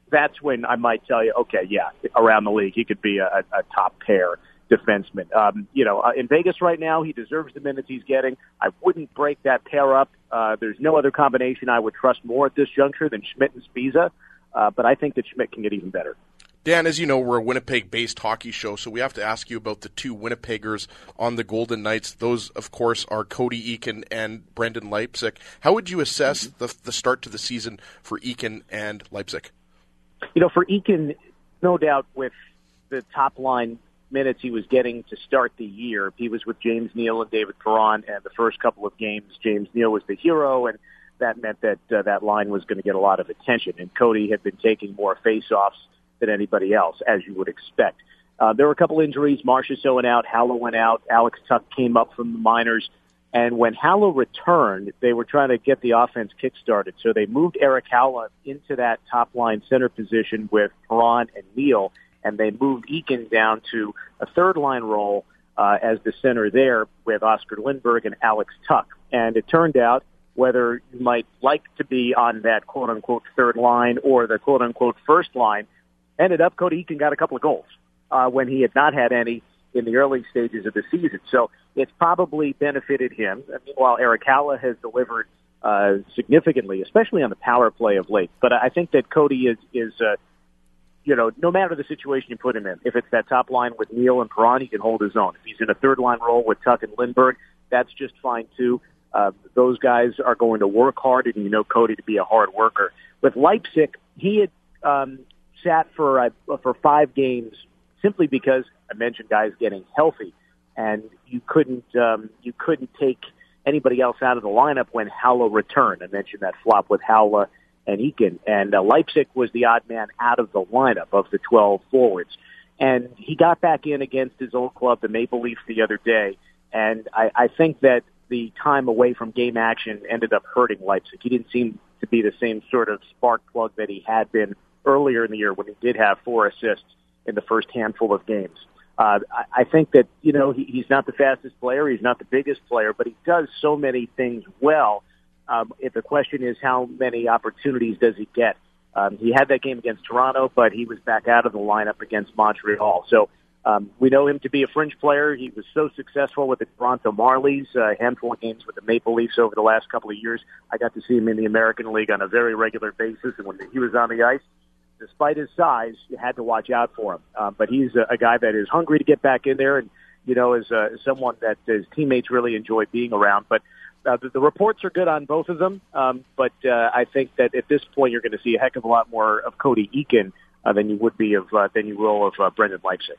that's when I might tell you, okay, yeah, around the league, he could be a, a top pair defenseman. Um, you know, uh, in Vegas right now, he deserves the minutes he's getting. I wouldn't break that pair up. Uh, there's no other combination I would trust more at this juncture than Schmidt and Spiza, uh, but I think that Schmidt can get even better. Dan, as you know, we're a Winnipeg-based hockey show, so we have to ask you about the two Winnipeggers on the Golden Knights. Those, of course, are Cody Eakin and Brendan Leipsic. How would you assess mm-hmm. the, the start to the season for Eakin and Leipsic? You know, for Eakin, no doubt with the top-line minutes he was getting to start the year, he was with James Neal and David Perron, and the first couple of games, James Neal was the hero, and that meant that uh, that line was going to get a lot of attention. And Cody had been taking more face-offs than anybody else, as you would expect. Uh, there were a couple injuries. Marchessault went out, Hallow went out, Alex Tuch came up from the minors, and when Hallow returned, they were trying to get the offense kick-started. So they moved Eric Howland into that top-line center position with Perron and Neal, and they moved Eakin down to a third-line role uh, as the center there with Oscar Lindbergh and Alex Tuch. And it turned out, whether you might like to be on that quote-unquote third line or the quote-unquote first line, ended up Cody Eakin got a couple of goals uh, when he had not had any in the early stages of the season. So it's probably benefited him. Meanwhile, Eric Halla has delivered uh, significantly, especially on the power play of late. But I think that Cody is, is uh, you know, no matter the situation you put him in, if it's that top line with Neal and Perron, he can hold his own. If he's in a third-line role with Tuch and Lindbergh, that's just fine, too. Uh, those guys are going to work hard, and you know Cody to be a hard worker. With Leipsic, he had um, sat for uh, for five games simply because I mentioned guys getting healthy, and you couldn't um, you couldn't take anybody else out of the lineup when Howla returned. I mentioned that flop with Howla and Eakin, and uh, Leipsic was the odd man out of the lineup of the twelve forwards. And he got back in against his old club, the Maple Leafs, the other day, and I, I think that the time away from game action ended up hurting Leipsic. He didn't seem to be the same sort of spark plug that he had been earlier in the year when he did have four assists in the first handful of games. Uh, I, I think that, you know, he, he's not the fastest player, he's not the biggest player, but he does so many things well. Um, if the question is how many opportunities does he get? Um, he had that game against Toronto, but he was back out of the lineup against Montreal. So um, we know him to be a fringe player. He was so successful with the Toronto Marlies, a handful of games with the Maple Leafs over the last couple of years. I got to see him in the American League on a very regular basis, and when he was on the ice, despite his size, you had to watch out for him. Um, but he's a, a guy that is hungry to get back in there, and you know, is uh, someone that his teammates really enjoy being around. But uh, the, the reports are good on both of them. Um, but uh, I think that at this point, you're going to see a heck of a lot more of Cody Eakin uh, than you would be of uh, than you will of uh, Brendan Leipsic.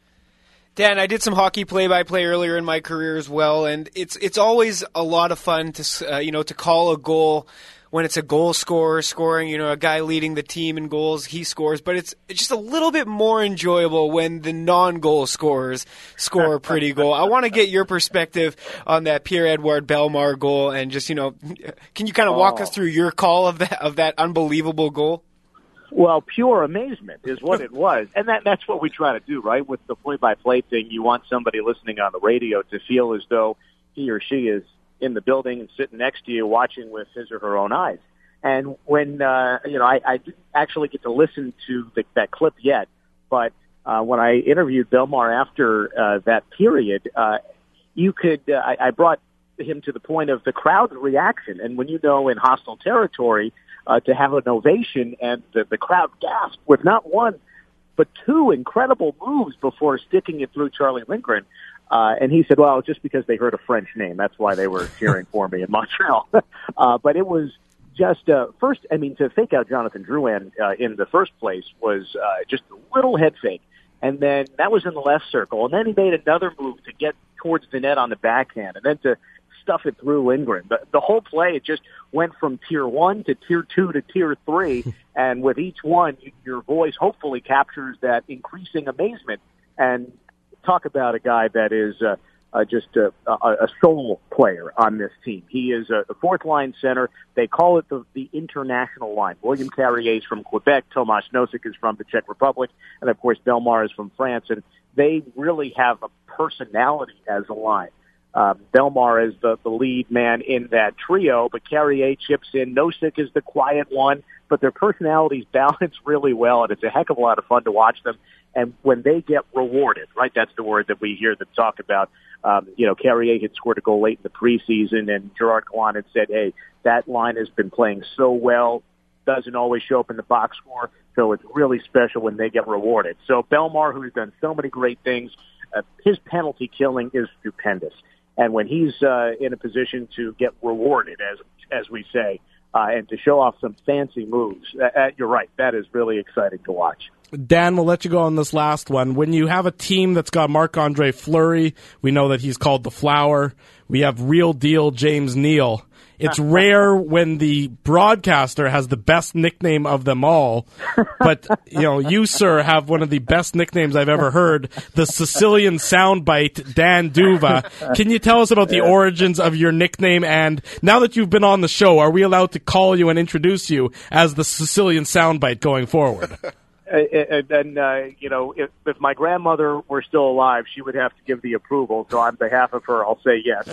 Dan, I did some hockey play-by-play earlier in my career as well, and it's it's always a lot of fun to uh, you know to call a goal when it's a goal scorer scoring, you know, a guy leading the team in goals, he scores, but it's, it's just a little bit more enjoyable when the non-goal scorers score a pretty goal. I want to get your perspective on that Pierre-Edouard Bellemare goal, and just, you know, can you kind of walk oh. us through your call of that of that unbelievable goal? Well, pure amazement is what it was. And that that's what we try to do, right? With the play-by-play thing, you want somebody listening on the radio to feel as though he or she is in the building and sitting next to you watching with his or her own eyes. And when, uh, you know, I, I didn't actually get to listen to the, that clip yet, but uh, when I interviewed Bellemare after uh, that period, uh, you could, uh, I, I brought him to the point of the crowd reaction. And when you know in hostile territory, uh, to have an ovation and the, the crowd gasp with not one, but two incredible moves before sticking it through Charlie Lindgren. Uh, and he said, well, just because they heard a French name, that's why they were cheering for me in Montreal. uh, but it was just, uh, first, I mean, to fake out Jonathan Drouin uh, in the first place was uh, just a little head fake. And then that was in the left circle. And then he made another move to get towards the net on the backhand and then to stuff it through Lindgren. The, the whole play, it just went from tier one to tier two to tier three. And with each one, your voice hopefully captures that increasing amazement. And talk about a guy that is uh, uh, just a, a, a soul player on this team. He is a, a fourth-line center. They call it the, the international line. William Carrier is from Quebec. Tomáš Nosek is from the Czech Republic. And, of course, Bellemare is from France. And they really have a personality as a line. um, Belmar as the, the lead man in that trio, but Carrier chips in. Nosek is the quiet one, but their personalities balance really well, and it's a heck of a lot of fun to watch them. And when they get rewarded, right, that's the word that we hear them talk about. Um, you know, Carrier had scored a goal late in the preseason, and Gerard Gallant had said, hey, that line has been playing so well, doesn't always show up in the box score, so it's really special when they get rewarded. So Belmar, who's done so many great things, uh, his penalty killing is stupendous. And when he's uh, in a position to get rewarded, as as we say, uh, and to show off some fancy moves, uh, you're right, that is really exciting to watch. Dan, we'll let you go on this last one. When you have a team that's got Marc-Andre Fleury, we know that he's called the Flower. We have real deal James Neal. It's rare when the broadcaster has the best nickname of them all. But, you know, you, sir, have one of the best nicknames I've ever heard, the Sicilian soundbite, Dan Duva. Can you tell us about the origins of your nickname? And now that you've been on the show, are we allowed to call you and introduce you as the Sicilian soundbite going forward? And, and uh, you know, if, if my grandmother were still alive, she would have to give the approval. So on behalf of her, I'll say yes.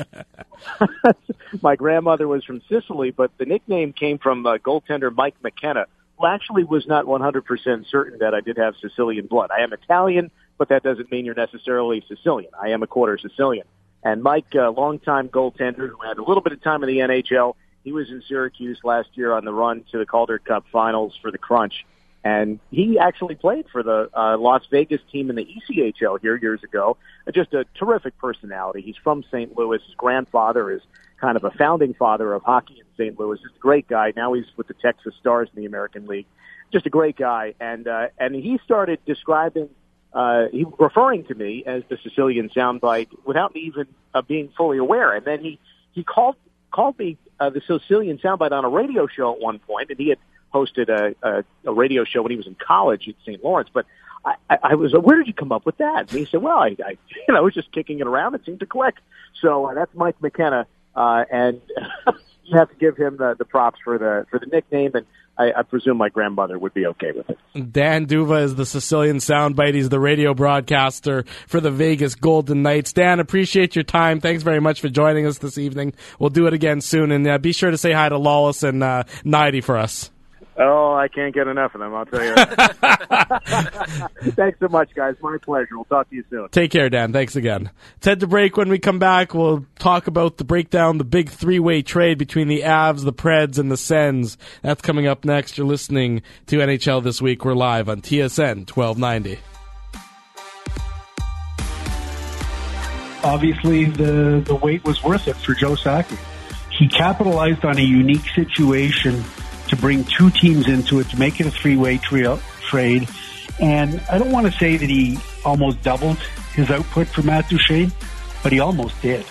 My grandmother was from Sicily, but the nickname came from uh, goaltender Mike McKenna, who actually was not one hundred percent certain that I did have Sicilian blood. I am Italian, but that doesn't mean you're necessarily Sicilian. I am a quarter Sicilian. And Mike, a uh, longtime goaltender who had a little bit of time in the N H L, he was in Syracuse last year on the run to the Calder Cup Finals for the Crunch. And he actually played for the uh, Las Vegas team in the E C H L here years ago. Just a terrific personality. He's from Saint Louis. His grandfather is kind of a founding father of hockey in Saint Louis. Just a great guy. Now he's with the Texas Stars in the American League. Just a great guy. And uh, and he started describing, uh, he referring to me as the Sicilian soundbite without me even uh, being fully aware. And then he he called called me uh, the Sicilian soundbite on a radio show at one point, and he had hosted a, a, a radio show when he was in college at Saint Lawrence. But I, I, I was, where did you come up with that? And he said, well, I, I, you know, I was just kicking it around. It seemed to click. So uh, that's Mike McKenna, uh, and you have to give him the, the props for the for the nickname. And I, I presume my grandmother would be okay with it. Dan Duva is the Sicilian soundbite. He's the radio broadcaster for the Vegas Golden Knights. Dan, appreciate your time. Thanks very much for joining us this evening. We'll do it again soon. And uh, be sure to say hi to Lawless and uh, Nighty for us. Oh, I can't get enough of them, I'll tell you. Thanks so much, guys. My pleasure. We'll talk to you soon. Take care, Dan. Thanks again. Let's head to break. When we come back, we'll talk about the breakdown, the big three-way trade between the Avs, the Preds, and the Sens. That's coming up next. You're listening to N H L This Week. We're live on T S N twelve ninety. Obviously, the, the wait was worth it for Joe Sakic. He capitalized on a unique situation to bring two teams into it, to make it a three-way trio, trade. And I don't want to say that he almost doubled his output for Matt Duchene, but he almost did.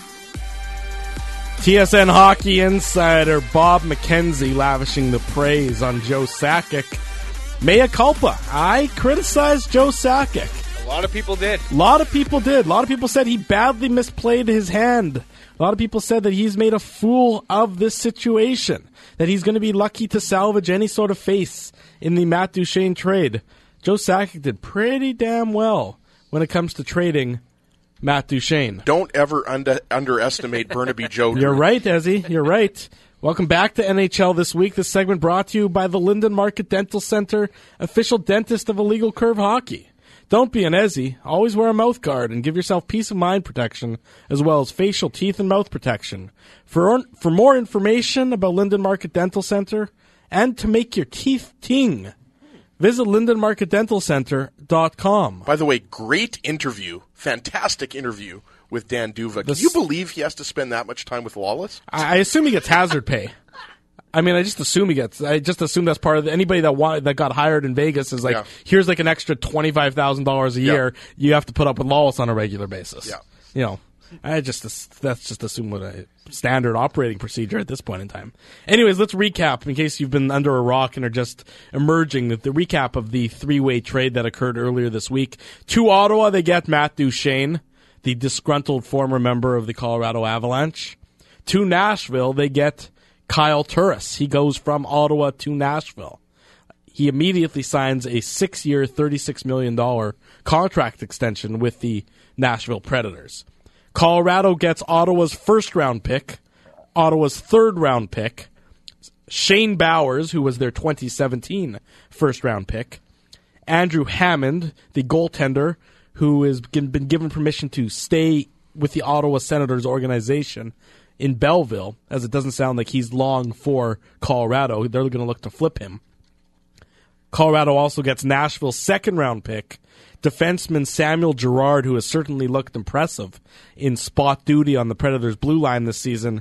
T S N hockey insider Bob McKenzie lavishing the praise on Joe Sakic. Mea culpa. I criticized Joe Sakic. A lot of people did. A lot of people did. A lot of people said he badly misplayed his hand. A lot of people said that he's made a fool of this situation, that he's going to be lucky to salvage any sort of face in the Matt Duchene trade. Joe Sakic did pretty damn well when it comes to trading Matt Duchene. Don't ever under, underestimate Burnaby Joe. You're right, Ezzy. You're right. Welcome back to N H L This Week. This segment brought to you by the Linden Market Dental Center, official dentist of Illegal Curve Hockey. Don't be an Ezzy. Always wear a mouth guard and give yourself peace of mind protection, as well as facial, teeth, and mouth protection. For for more information about Linden Market Dental Center and to make your teeth ting, visit linden market dental center dot com. By the way, great interview. Fantastic interview with Dan Duva. Can This- you believe he has to spend that much time with Lawless? I I assume he gets hazard pay. I mean, I just assume he gets. I just assume that's part of the, anybody that wanted, that got hired in Vegas is like, Yeah. here's like an extra twenty five thousand dollars a year. Yeah. You have to put up with Lawless on a regular basis. Yeah. You know, I just that's just assume what a standard operating procedure at this point in time. Anyways, let's recap in case you've been under a rock and are just emerging. The, the recap of the three way trade that occurred earlier this week. To Ottawa, they get Matt Duchene, the disgruntled former member of the Colorado Avalanche. To Nashville, they get Kyle Turris. He goes from Ottawa to Nashville. He immediately signs a six-year, thirty-six million dollars contract extension with the Nashville Predators. Colorado gets Ottawa's first-round pick, Ottawa's third-round pick, Shane Bowers, who was their twenty seventeen first-round pick, Andrew Hammond, the goaltender, who has been given permission to stay with the Ottawa Senators organization in Belleville, as it doesn't sound like he's long for Colorado. They're going to look to flip him. Colorado also gets Nashville's second-round pick, defenseman Samuel Girard, who has certainly looked impressive in spot duty on the Predators' blue line this season,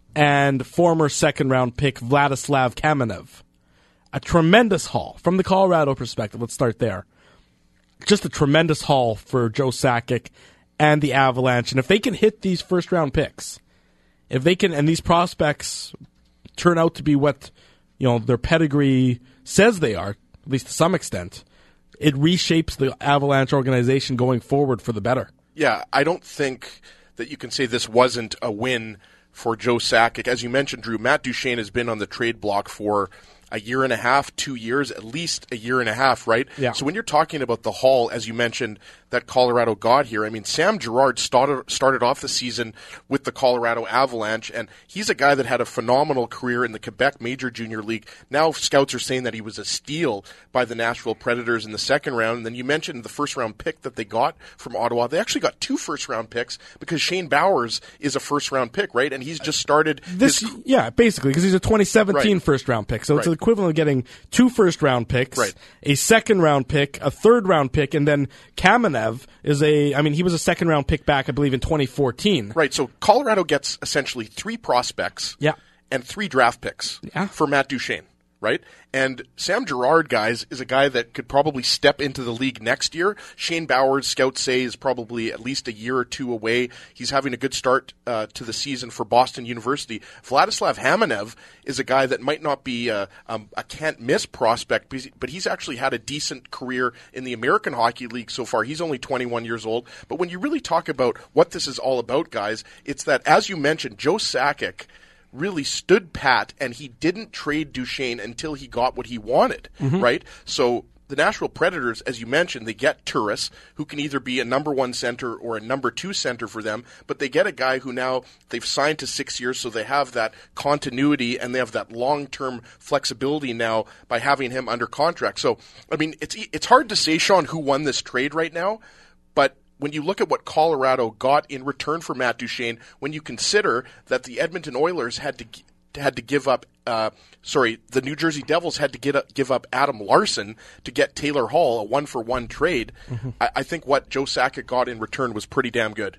and former second-round pick Vladislav Kamenev. A tremendous haul. From the Colorado perspective, let's start there. Just a tremendous haul for Joe Sakic and the Avalanche. And if they can hit these first-round picks, if they can, and these prospects turn out to be what, you know, their pedigree says they are, at least to some extent, it reshapes the Avalanche organization going forward for the better. Yeah, I don't think that you can say this wasn't a win for Joe Sakic. As you mentioned, Drew, Matt Duchene has been on the trade block for a year and a half, two years, at least a year and a half, right? Yeah. So when you're talking about the haul, as you mentioned, that Colorado got here, I mean, Sam Girard started started off the season with the Colorado Avalanche, and he's a guy that had a phenomenal career in the Quebec Major Junior League. Now scouts are saying that he was a steal by the Nashville Predators in the second round. And then you mentioned the first-round pick that they got from Ottawa. They actually got two first-round picks because Shane Bowers is a first-round pick, right? And he's just started this. his... Yeah, basically, because he's a twenty seventeen right. first-round pick. So it's right. the equivalent of getting two first-round picks, right. a second-round pick, a third-round pick, and then Kamenev is a, I mean, he was a second-round pick back, I believe, in twenty fourteen. Right, so Colorado gets essentially three prospects yeah. and three draft picks yeah. for Matt Duchene, right? And Sam Girard, guys, is a guy that could probably step into the league next year. Shane Bowers, scouts say, is probably at least a year or two away. He's having a good start uh, to the season for Boston University. Vladislav Hamenev is a guy that might not be a, um, a can't-miss prospect, but he's actually had a decent career in the American Hockey League so far. He's only twenty-one years old. But when you really talk about what this is all about, guys, it's that, as you mentioned, Joe Sakic really stood pat, and he didn't trade Duchene until he got what he wanted, mm-hmm. right? So the Nashville Predators, as you mentioned, they get Turris, who can either be a number one center or a number two center for them, but they get a guy who now they've signed to six years, so they have that continuity and they have that long-term flexibility now by having him under contract. So, I mean, it's it's hard to say, Sean, who won this trade right now, but when you look at what Colorado got in return for Matt Duchene, when you consider that the Edmonton Oilers had to had to give up, uh, sorry, the New Jersey Devils had to get a, give up Adam Larson to get Taylor Hall, a one-for-one trade, mm-hmm. I, I think what Joe Sakic got in return was pretty damn good.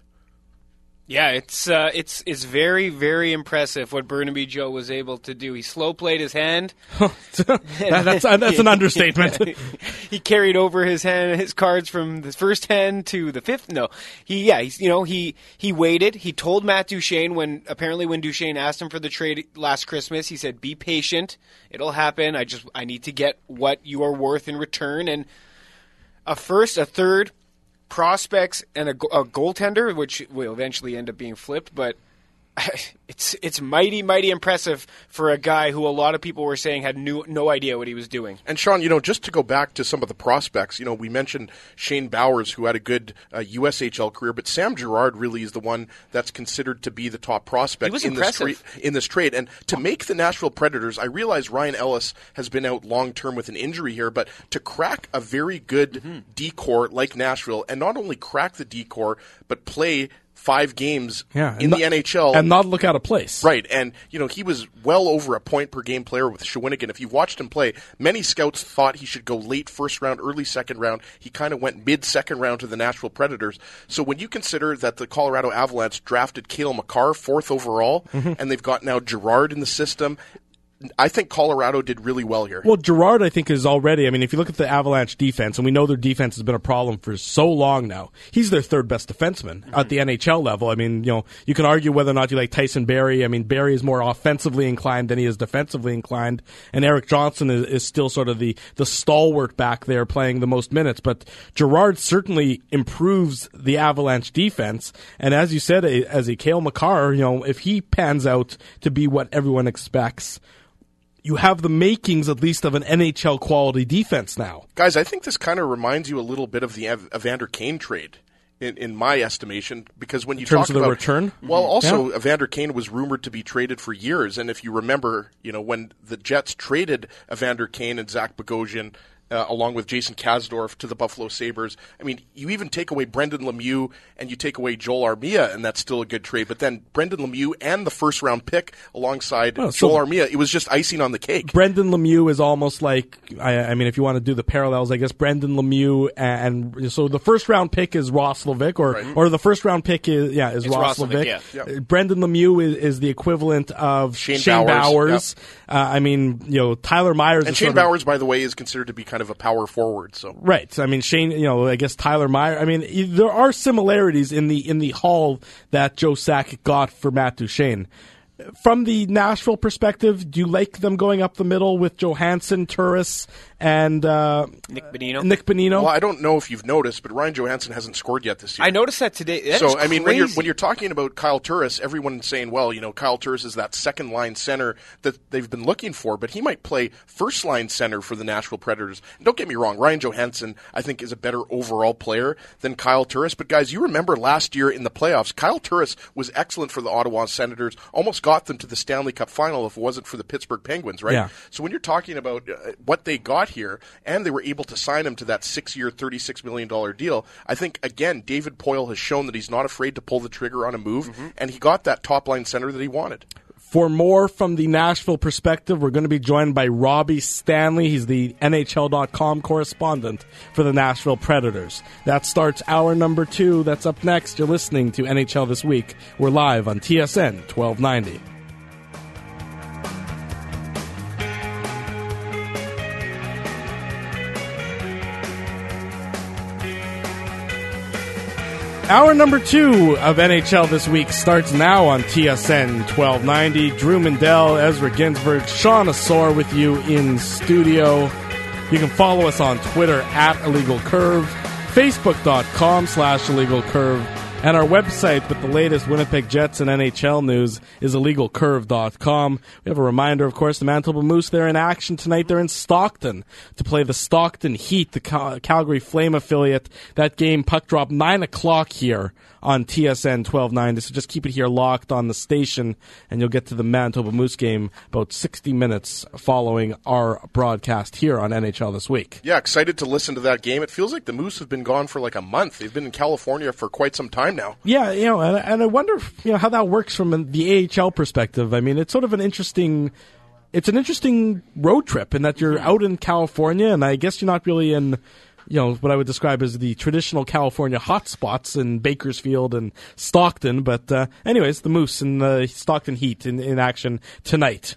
Yeah, it's uh, it's it's very, very impressive what Burnaby Joe was able to do. He slow played his hand. that, that's that's an understatement. He carried over his hand, his cards from the first hand to the fifth. No, he yeah, he's, you know he he waited. He told Matt Duchene when apparently when Duchene asked him for the trade last Christmas, he said, "Be patient, it'll happen. I just I need to get what you are worth in return." And a first, a third. Prospects and a, a goaltender, which will eventually end up being flipped, but it's it's mighty, mighty impressive for a guy who a lot of people were saying had no, no idea what he was doing. And Sean, you know, just to go back to some of the prospects, you know, we mentioned Shane Bowers, who had a good uh, U S H L career, but Sam Girard really is the one that's considered to be the top prospect in this, tra- in this trade. And to make the Nashville Predators, I realize Ryan Ellis has been out long-term with an injury here, but to crack a very good mm-hmm. D-core like Nashville, and not only crack the D-core, but play five games yeah, in the not, N H L. And not look out of place. Right. And, you know, he was well over a point per game player with Shawinigan. If you've watched him play, many scouts thought he should go late first round, early second round. He kind of went mid-second round to the Nashville Predators. So when you consider that the Colorado Avalanche drafted Cale Makar fourth overall, mm-hmm. and they've got now Girard in the system, I think Colorado did really well here. Well, Girard, I think, is already, I mean, if you look at the Avalanche defense, and we know their defense has been a problem for so long now, he's their third best defenseman mm-hmm. at the N H L level. I mean, you know, you can argue whether or not you like Tyson Barrie. I mean, Barrie is more offensively inclined than he is defensively inclined, and Eric Johnson is, is still sort of the, the stalwart back there playing the most minutes. But Girard certainly improves the Avalanche defense, and as you said, a, as a Cale Makar, you know, if he pans out to be what everyone expects, you have the makings, at least, of an N H L quality defense now. Guys, I think this kind of reminds you a little bit of the Ev- Evander Kane trade in, in my estimation, because when you in terms talk of the about return, well, also yeah. Evander Kane was rumored to be traded for years, and if you remember, you know, when the Jets traded Evander Kane and Zach Bogosian, Uh, along with Jason Kasdorf to the Buffalo Sabres. I mean, you even take away Brendan Lemieux and you take away Joel Armia, and that's still a good trade. But then Brendan Lemieux and the first-round pick alongside oh, so Joel Armia, it was just icing on the cake. Brendan Lemieux is almost like, I, I mean, if you want to do the parallels, I guess Brendan Lemieux and, and so the first-round pick is Roslovic, or Right. or the first-round pick is yeah is It's Roslovic. Roslovic, yeah. Yeah. Brendan Lemieux is, is the equivalent of Shane Shane, Bowers, Bowers. Uh, I mean, you know, Tyler Myers. And is Shane sort of, Bowers, by the way, is considered to be kind of a power forward. So Right. I mean, Shane, you know, I guess Tyler Meyer. I mean, there are similarities in the in the haul that Joe Sakic got for Matt Duchene. From the Nashville perspective, do you like them going up the middle with Johansson, Turris, and uh, Nick Bonino. Nick Bonino? Well, I don't know if you've noticed, but Ryan Johansson hasn't scored yet this year. I noticed that today. That so is I mean, when you're crazy. when you're talking about Kyle Turris, everyone's saying, well, you know, Kyle Turris is that second line center that they've been looking for, but he might play first line center for the Nashville Predators. And don't get me wrong, Ryan Johansson, I think, is a better overall player than Kyle Turris. But guys, you remember last year in the playoffs, Kyle Turris was excellent for the Ottawa Senators, almost got them to the Stanley Cup final if it wasn't for the Pittsburgh Penguins, right? Yeah. So when you're talking about uh, what they got here, and they were able to sign him to that six-year, thirty-six million dollars deal, I think, again, David Poile has shown that he's not afraid to pull the trigger on a move, mm-hmm. and he got that top-line center that he wanted. For more from the Nashville perspective, we're going to be joined by Robbie Stanley. He's the N H L dot com correspondent for the Nashville Predators. That starts hour number two. That's up next. You're listening to N H L This Week. We're live on T S N twelve ninety. Hour number two of N H L This Week starts now on T S N twelve ninety. Drew Mandel, Ezra Ginsburg, Sean Asor with you in studio. You can follow us on Twitter at Illegal Curve, Facebook.com slash Illegal Curve, and our website with the latest Winnipeg Jets and N H L news is illegal curve dot com. We have a reminder, of course, the Manitoba Moose, they're in action tonight. They're in Stockton to play the Stockton Heat, the Cal- Calgary Flame affiliate. That game, puck drop, nine o'clock here on T S N twelve ninety. So just keep it here locked on the station, and you'll get to the Manitoba Moose game about sixty minutes following our broadcast here on N H L This Week. Yeah, excited to listen to that game. It feels like the Moose have been gone for like a month. They've been in California for quite some time now. Yeah, you know, and, and I wonder, you know, how that works from the A H L perspective. I mean, it's sort of an interesting, it's an interesting road trip in that you're out in California, and I guess you're not really in, you know, what I would describe as the traditional California hotspots in Bakersfield and Stockton. But uh, anyways, the Moose and the Stockton Heat in, in action tonight.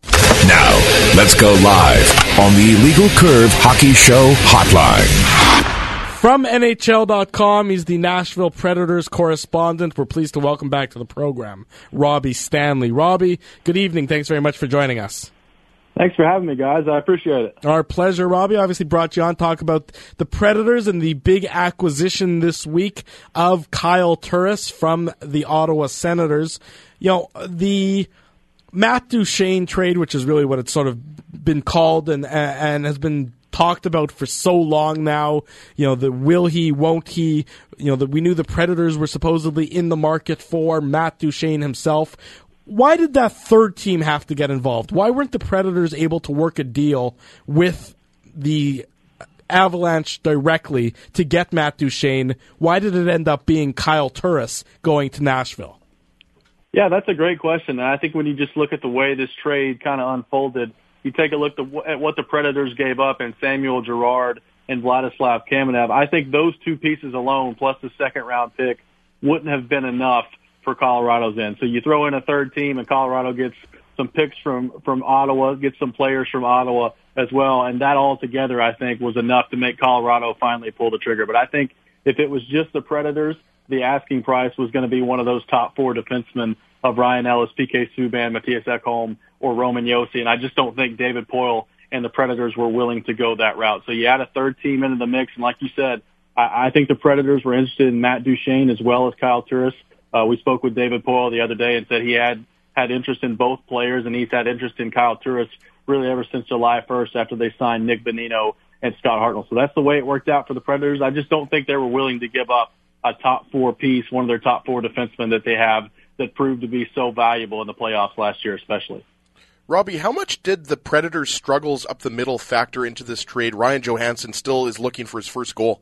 Now, let's go live on the Illegal Curve Hockey Show Hotline. From N H L dot com, he's the Nashville Predators correspondent. We're pleased to welcome back to the program Robbie Stanley. Robbie, good evening. Thanks very much for joining us. Thanks for having me, guys. I appreciate it. Our pleasure, Robbie. Obviously brought you on to talk about the Predators and the big acquisition this week of Kyle Turris from the Ottawa Senators. You know, the Matt Duchene trade, which is really what it's sort of been called and and has been talked about for so long now, you know, the will he, won't he, you know, that we knew the Predators were supposedly in the market for Matt Duchene himself. Why did that third team have to get involved? Why weren't the Predators able to work a deal with the Avalanche directly to get Matt Duchene? Why did it end up being Kyle Turris going to Nashville? Yeah, that's a great question. And I think when you just look at the way this trade kind of unfolded, you take a look at what the Predators gave up in Samuel Girard and Vladislav Kamenev. I think those two pieces alone, plus the second-round pick, wouldn't have been enough for Colorado's end. So you throw in a third team, and Colorado gets some picks from, from Ottawa, gets some players from Ottawa as well, and that all together, I think, was enough to make Colorado finally pull the trigger. But I think if it was just the Predators, the asking price was going to be one of those top four defensemen of Ryan Ellis, P K Subban, Matthias Ekholm, or Roman Josi, and I just don't think David Poile and the Predators were willing to go that route. So you add a third team into the mix, and like you said, I, I think the Predators were interested in Matt Duchene as well as Kyle Turris. Uh, we spoke with David Poile the other day and said he had had interest in both players, and he's had interest in Kyle Turris really ever since July first after they signed Nick Bonino and Scott Hartnell. So that's the way it worked out for the Predators. I just don't think they were willing to give up a top four piece, one of their top four defensemen that they have that proved to be so valuable in the playoffs last year especially. Robbie, how much did the Predators' struggles up the middle factor into this trade? Ryan Johansson still is looking for his first goal.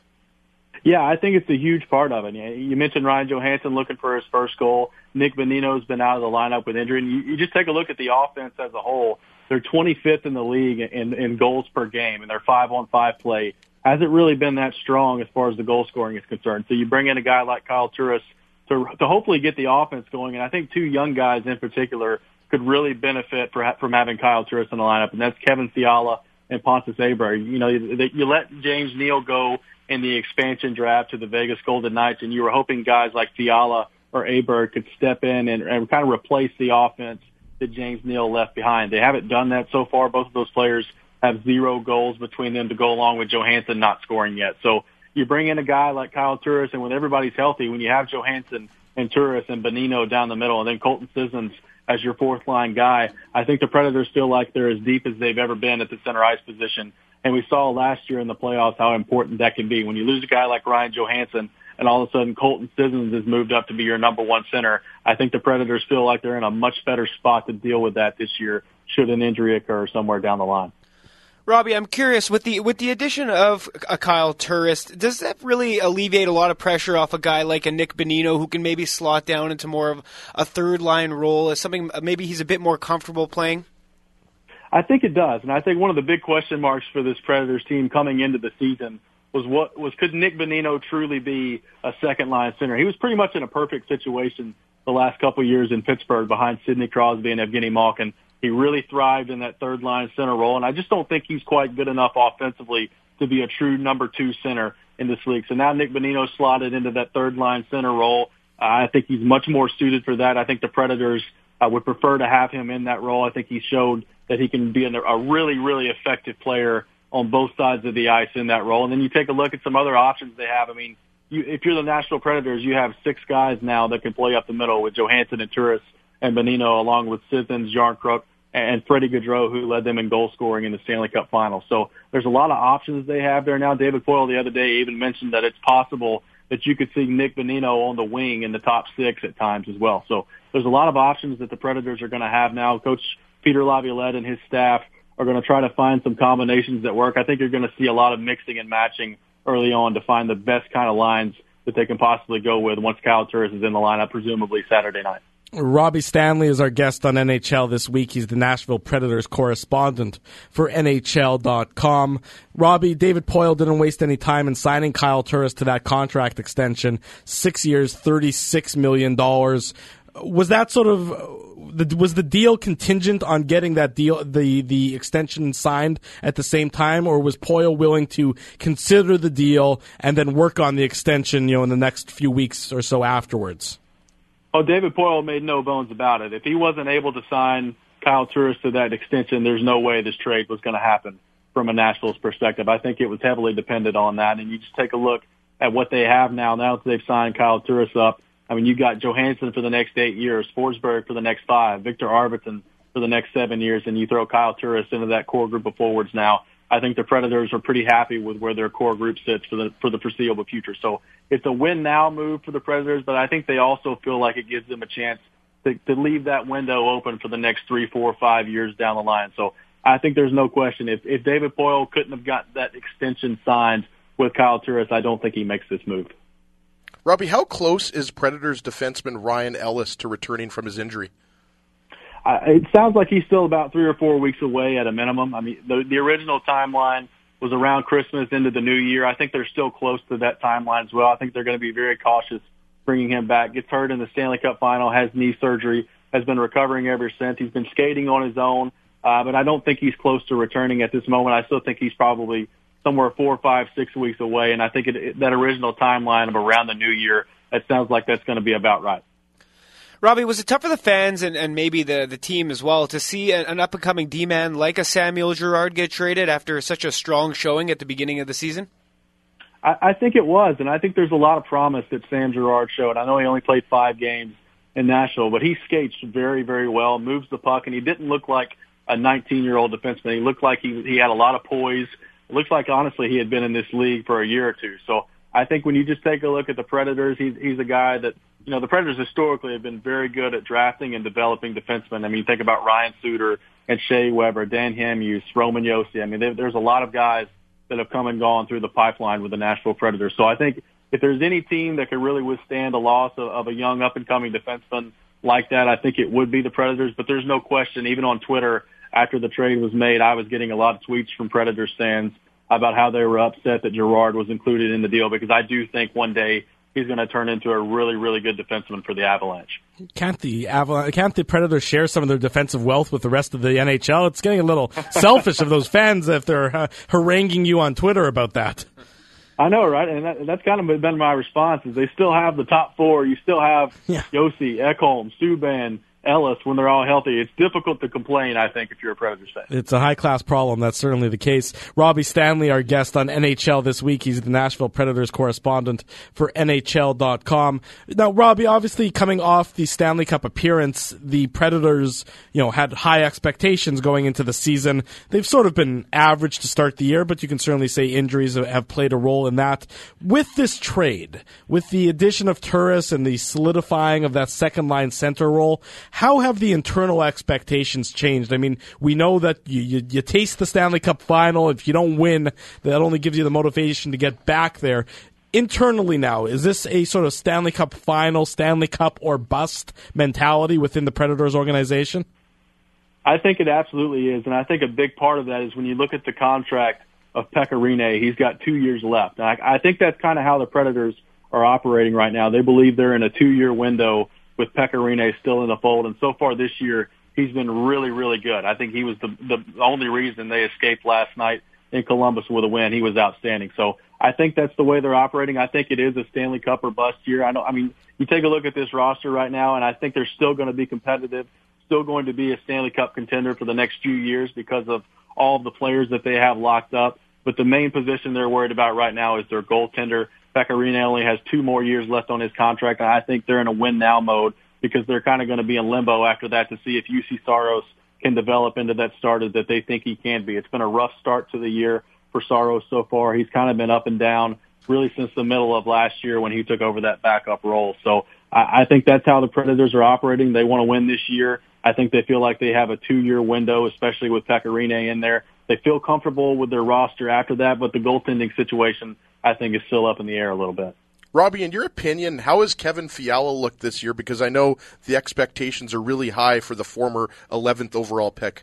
Yeah, I think it's a huge part of it. You mentioned Ryan Johansson looking for his first goal. Nick Bonino's been out of the lineup with injury. And you, you just take a look at the offense as a whole. They're twenty-fifth in the league in, in goals per game, and their five-on-five play hasn't really been that strong as far as the goal scoring is concerned. So you bring in a guy like Kyle Turris to, to hopefully get the offense going. And I think two young guys in particular could really benefit for, from having Kyle Turris in the lineup, and that's Kevin Fiala and Pontus Aberg. You know, you, you let James Neal go in the expansion draft to the Vegas Golden Knights, and you were hoping guys like Fiala or Aberg could step in and, and kind of replace the offense that James Neal left behind. They haven't done that so far. Both of those players have zero goals between them to go along with Johansson not scoring yet. So you bring in a guy like Kyle Turris, and when everybody's healthy, when you have Johansson and Turris and Bonino down the middle, and then Colton Sissons as your fourth-line guy, I think the Predators feel like they're as deep as they've ever been at the center ice position. And we saw last year in the playoffs how important that can be. When you lose a guy like Ryan Johansson and all of a sudden Colton Sissons has moved up to be your number one center, I think the Predators feel like they're in a much better spot to deal with that this year should an injury occur somewhere down the line. Robbie, I'm curious, with the with the addition of a Kyle Turris, does that really alleviate a lot of pressure off a guy like a Nick Bonino who can maybe slot down into more of a third-line role as something maybe he's a bit more comfortable playing? I think it does, and I think one of the big question marks for this Predators team coming into the season was what was could Nick Bonino truly be a second-line center? He was pretty much in a perfect situation the last couple of years in Pittsburgh behind Sidney Crosby and Evgeny Malkin. He really thrived in that third-line center role, and I just don't think he's quite good enough offensively to be a true number two center in this league. So now Nick Bonino slotted into that third-line center role. Uh, I think he's much more suited for that. I think the Predators uh, would prefer to have him in that role. I think he showed that he can be a really, really effective player on both sides of the ice in that role. And then you take a look at some other options they have. I mean, you, if you're the Nashville Predators, you have six guys now that can play up the middle with Johansson and Turris and Bonino, along with Sissons, Jarnkrok, and Freddie Gaudreau, who led them in goal scoring in the Stanley Cup Final. So there's a lot of options they have there now. David Poile the other day even mentioned that it's possible that you could see Nick Bonino on the wing in the top six at times as well. So there's a lot of options that the Predators are going to have now. Coach Peter Laviolette and his staff are going to try to find some combinations that work. I think you're going to see a lot of mixing and matching early on to find the best kind of lines that they can possibly go with once Kyle Turris is in the lineup, presumably Saturday night. Robbie Stanley is our guest on N H L this week. He's the Nashville Predators correspondent for N H L dot com. Robbie, David Poile didn't waste any time in signing Kyle Turris to that contract extension, six years, thirty-six million dollars. Was that sort of was the deal contingent on getting that deal, the the extension signed at the same time, or was Poile willing to consider the deal and then work on the extension, you know, in the next few weeks or so afterwards? Oh, David Poile made no bones about it. If he wasn't able to sign Kyle Turris to that extension, there's no way this trade was going to happen from a Nashville's perspective. I think it was heavily dependent on that. And you just take a look at what they have now. Now that they've signed Kyle Turris up, I mean, you got Johansson for the next eight years, Forsberg for the next five, Victor Arvidsson for the next seven years, and you throw Kyle Turris into that core group of forwards now. I think the Predators are pretty happy with where their core group sits for the for the foreseeable future. So it's a win-now move for the Predators, but I think they also feel like it gives them a chance to, to leave that window open for the next three, four, five years down the line. So I think there's no question. If, if David Poile couldn't have got that extension signed with Kyle Turris, I don't think he makes this move. Robbie, how close is Predators defenseman Ryan Ellis to returning from his injury? Uh, it sounds like he's still about three or four weeks away at a minimum. I mean, the, the original timeline was around Christmas into the new year. I think they're still close to that timeline as well. I think they're going to be very cautious bringing him back. Gets hurt in the Stanley Cup Final, has knee surgery, has been recovering ever since. He's been skating on his own, uh, but I don't think he's close to returning at this moment. I still think he's probably somewhere four, five, six weeks away, and I think it, it, that original timeline of around the new year, it sounds like that's going to be about right. Robbie, was it tough for the fans and, and maybe the, the team as well to see an, an up-and-coming D-man like a Samuel Girard get traded after such a strong showing at the beginning of the season? I, I think it was, and I think there's a lot of promise that Sam Girard showed. I know he only played five games in Nashville, but he skates very, very well, moves the puck, and he didn't look like a nineteen-year-old defenseman. He looked like he, he had a lot of poise. It looks like, honestly, he had been in this league for a year or two. So I think when you just take a look at the Predators, he's, he's a guy that, you know, the Predators historically have been very good at drafting and developing defensemen. I mean, think about Ryan Suter and Shea Weber, Dan Hamhuis, Roman Josi. I mean, there, there's a lot of guys that have come and gone through the pipeline with the Nashville Predators. So I think if there's any team that could really withstand a loss of, of a young up-and-coming defenseman like that, I think it would be the Predators. But there's no question, even on Twitter, after the trade was made, I was getting a lot of tweets from Predators fans about how they were upset that Girard was included in the deal, because I do think one day he's going to turn into a really, really good defenseman for the Avalanche. Can't the Avalanche, can't the Predators share some of their defensive wealth with the rest of the N H L? It's getting a little selfish of those fans if they're uh, haranguing you on Twitter about that. I know, right? And that, that's kind of been my response, is they still have the top four. You still have yeah. Josi, Ekholm, Subban, Ellis when they're all healthy. It's difficult to complain, I think, if you're a Predators fan. It's a high-class problem. That's certainly the case. Robbie Stanley, our guest on N H L this week. He's the Nashville Predators correspondent for N H L dot com. Now, Robbie, obviously coming off the Stanley Cup appearance, the Predators, you know, had high expectations going into the season. They've sort of been average to start the year, but you can certainly say injuries have played a role in that. With this trade, with the addition of Turris and the solidifying of that second-line center role, how have the internal expectations changed? I mean, we know that you, you, you taste the Stanley Cup final. If you don't win, that only gives you the motivation to get back there. Internally now, is this a sort of Stanley Cup final, Stanley Cup or bust mentality within the Predators organization? I think it absolutely is, and I think a big part of that is when you look at the contract of Pekka Rinne, he's got two years left. And I, I think that's kind of how the Predators are operating right now. They believe they're in a two-year window with Pekka Rinne still in the fold, and so far this year, he's been really, really good. I think he was the, the only reason they escaped last night in Columbus with a win. He was outstanding. So I think that's the way they're operating. I think it is a Stanley Cup or bust year. I know. I mean, you take a look at this roster right now, and I think they're still going to be competitive, still going to be a Stanley Cup contender for the next few years because of all of the players that they have locked up. But the main position they're worried about right now is their goaltender. Pekka Rinne only has two more years left on his contract, and I think they're in a win-now mode because they're kind of going to be in limbo after that to see if U C Saros can develop into that starter that they think he can be. It's been a rough start to the year for Saros so far. He's kind of been up and down really since the middle of last year when he took over that backup role. So I, I think that's how the Predators are operating. They want to win this year. I think they feel like they have a two-year window, especially with Pekka Rinne in there. They feel comfortable with their roster after that, but the goaltending situation, I think, is still up in the air a little bit. Robbie, in your opinion, how has Kevin Fiala looked this year? Because I know the expectations are really high for the former eleventh overall pick.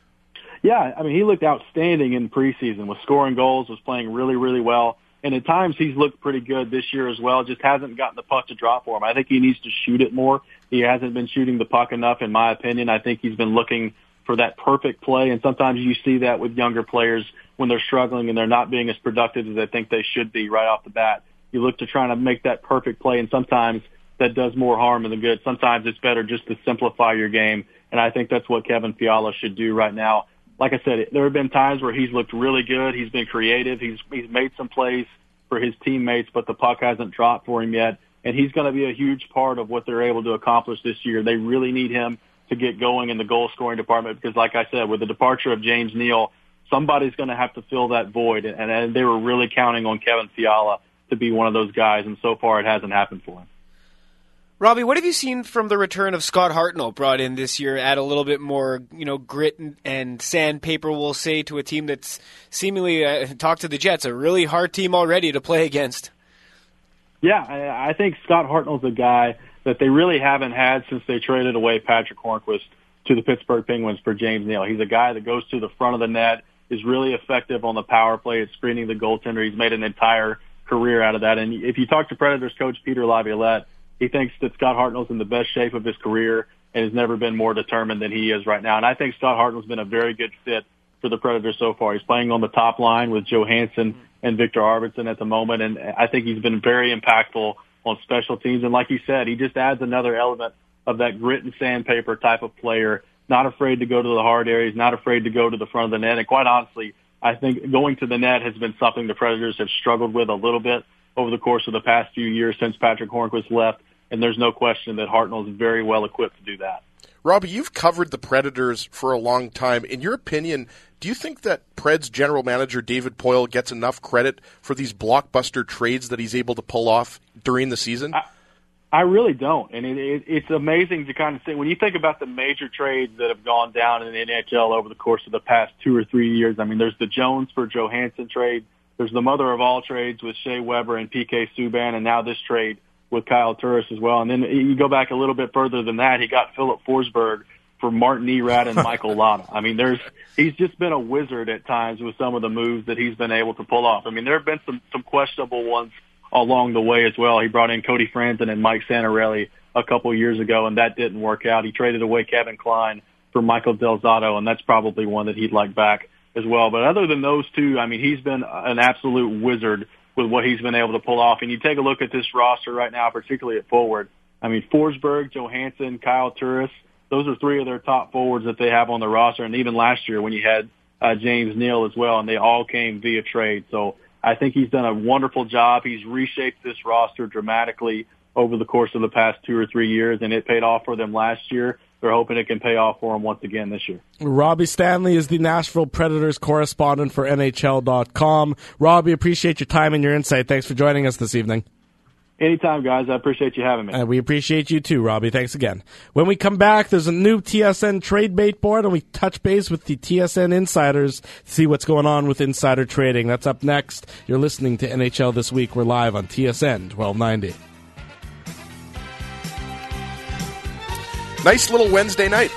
Yeah, I mean, he looked outstanding in preseason, was scoring goals, was playing really, really well. And at times he's looked pretty good this year as well, just hasn't gotten the puck to drop for him. I think he needs to shoot it more. He hasn't been shooting the puck enough, in my opinion. I think he's been looking for that perfect play, and sometimes you see that with younger players when they're struggling and they're not being as productive as they think they should be right off the bat. You look to try to make that perfect play, and sometimes that does more harm than good. Sometimes it's better just to simplify your game, and I think that's what Kevin Fiala should do right now. Like I said, there have been times where he's looked really good. He's been creative. He's he's made some plays for his teammates, but the puck hasn't dropped for him yet, and he's going to be a huge part of what they're able to accomplish this year. They really need him to get going in the goal-scoring department because, like I said, with the departure of James Neal, somebody's going to have to fill that void, and, and they were really counting on Kevin Fiala to be one of those guys, and so far it hasn't happened for him. Robbie, what have you seen from the return of Scott Hartnell, brought in this year, add a little bit more, you know, grit and, and sandpaper, we'll say, to a team that's seemingly, uh, talk to the Jets, a really hard team already to play against? Yeah, I, I think Scott Hartnell's a guy that they really haven't had since they traded away Patrick Hornquist to the Pittsburgh Penguins for James Neal. He's a guy that goes to the front of the net, is really effective on the power play at screening the goaltender. He's made an entire career out of that. And if you talk to Predators coach Peter Laviolette, he thinks that Scott Hartnell's in the best shape of his career and has never been more determined than he is right now. And I think Scott Hartnell's been a very good fit for the Predators so far. He's playing on the top line with Johansson and Victor Arvidsson at the moment, and I think he's been very impactful on special teams. And like you said, he just adds another element of that grit and sandpaper type of player, not afraid to go to the hard areas, not afraid to go to the front of the net. And quite honestly, I think going to the net has been something the Predators have struggled with a little bit over the course of the past few years since Patrick Hornquist left, and there's no question that Hartnell is very well equipped to do that. Robbie, you've covered the Predators for a long time. In your opinion, Do you think that Preds general manager David Poile gets enough credit for these blockbuster trades that he's able to pull off during the season? I, I really don't. And it, it, it's amazing to kind of see, when you think about the major trades that have gone down in the N H L over the course of the past two or three years. I mean, there's the Jones for Johansson trade. There's the mother of all trades with Shea Weber and P K Subban, and now this trade with Kyle Turris as well. And then you go back a little bit further than that, he got Philip Forsberg for Martin Erad and Michael Latta. I mean, there's he's just been a wizard at times with some of the moves that he's been able to pull off. I mean, there have been some, some questionable ones along the way as well. He brought in Cody Franzen and Mike Santorelli a couple years ago, and that didn't work out. He traded away Kevin Klein for Michael Del Zotto, and that's probably one that he'd like back as well. But other than those two, I mean, he's been an absolute wizard with what he's been able to pull off. And you take a look at this roster right now, particularly at forward. I mean, Forsberg, Johansson, Kyle Turris, those are three of their top forwards that they have on the roster. And even last year when you had uh, James Neal as well, and they all came via trade. So I think he's done a wonderful job. He's reshaped this roster dramatically over the course of the past two or three years, and it paid off for them last year. They're hoping it can pay off for them once again this year. Robbie Stanley is the Nashville Predators correspondent for N H L dot com. Robbie, appreciate your time and your insight. Thanks for joining us this evening. Anytime, guys. I appreciate you having me. And we appreciate you too, Robbie. Thanks again. When we come back, there's a new T S N trade bait board, and we touch base with the T S N insiders to see what's going on with insider trading. That's up next. You're listening to N H L This Week. We're live on T S N twelve ninety. Nice little Wednesday night.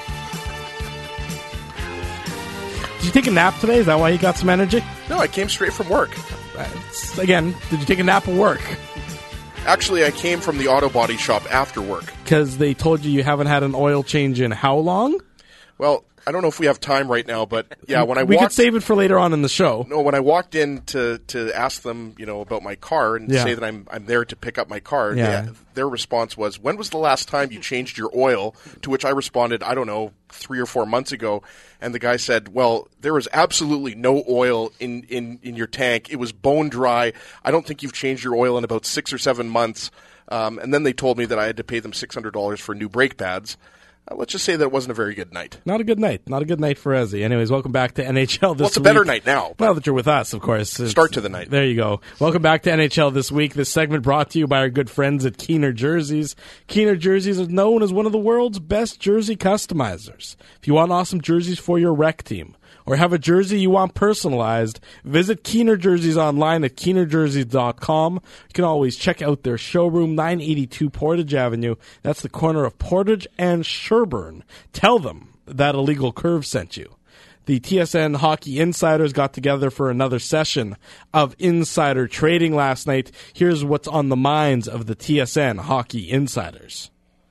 Did you take a nap today? Is that why you got some energy? No, I came straight from work. Uh, again, did you take a nap at work? Actually, I came from the auto body shop after work. Because they told you you haven't had an oil change in how long? Well, I don't know if we have time right now, but yeah, when I we walked, could save it for later on in the show. No, when I walked in to, to ask them, you know, about my car and yeah. say that I'm I'm there to pick up my car, yeah. they, their response was, "When was the last time you changed your oil?" To which I responded, "I don't know, three or four months ago." And the guy said, "Well, there was absolutely no oil in, in, in your tank. It was bone dry. I don't think you've changed your oil in about six or seven months." Um, and then they told me that I had to pay them six hundred dollars for new brake pads. Uh, let's just say that it wasn't a very good night. Not a good night. Not a good night for Ezzy. Anyways, welcome back to N H L This Week. Well, it's a better night now. Now that you're with us, of course. Start to the night. There you go. Welcome back to N H L This Week. This segment brought to you by our good friends at Keener Jerseys. Keener Jerseys is known as one of the world's best jersey customizers. If you want awesome jerseys for your rec team, or have a jersey you want personalized, visit Keener Jerseys online at keener jerseys dot com. You can always check out their showroom, nine eighty-two Portage Avenue. That's the corner of Portage and Sherbourne. Tell them that Illegal Curve sent you. The T S N Hockey Insiders got together for another session of insider trading last night. Here's what's on the minds of the T S N Hockey Insiders.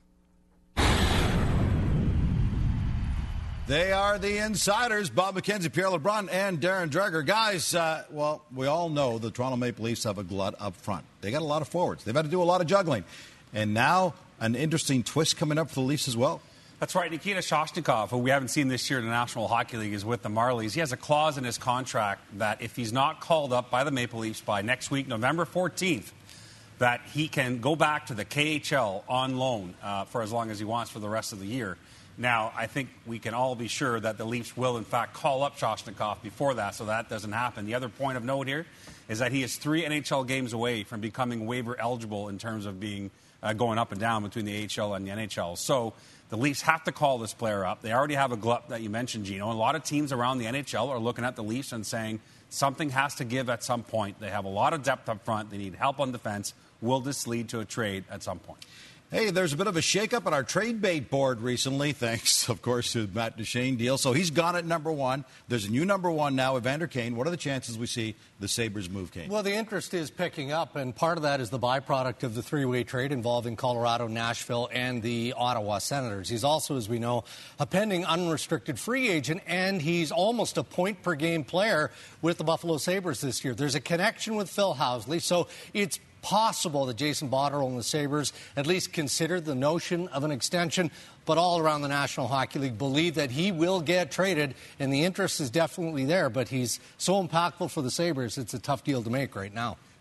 They are the insiders, Bob McKenzie, Pierre LeBrun, and Darren Dreger. Guys, uh, well, we all know the Toronto Maple Leafs have a glut up front. They got a lot of forwards. They've had to do a lot of juggling. And now an interesting twist coming up for the Leafs as well. That's right. Nikita Shoshnikov, who we haven't seen this year in the National Hockey League, is with the Marlies. He has a clause in his contract that if he's not called up by the Maple Leafs by next week, November fourteenth, that he can go back to the K H L on loan uh, for as long as he wants for the rest of the year. Now, I think we can all be sure that the Leafs will, in fact, call up Shoshnikov before that, so that doesn't happen. The other point of note here is that he is three N H L games away from becoming waiver eligible in terms of being uh, going up and down between the A H L and the N H L. So the Leafs have to call this player up. They already have a glut that you mentioned, Gino. A lot of teams around the N H L are looking at the Leafs and saying something has to give at some point. They have a lot of depth up front. They need help on defense. Will this lead to a trade at some point? Hey, there's a bit of a shakeup on our trade bait board recently, thanks, of course, to the Matt Duchene deal. So he's gone at number one. There's a new number one now, Evander Kane. What are the chances we see the Sabres move Kane? Well, the interest is picking up, and part of that is the byproduct of the three-way trade involving Colorado, Nashville, and the Ottawa Senators. He's also, as we know, a pending unrestricted free agent, and he's almost a point-per-game player with the Buffalo Sabres this year. There's a connection with Phil Housley, so it's possible that Jason Botterill and the Sabres at least consider the notion of an extension, but all around the National Hockey League believe that he will get traded, and the interest is definitely there, but he's so impactful for the Sabres, it's a tough deal to make right now.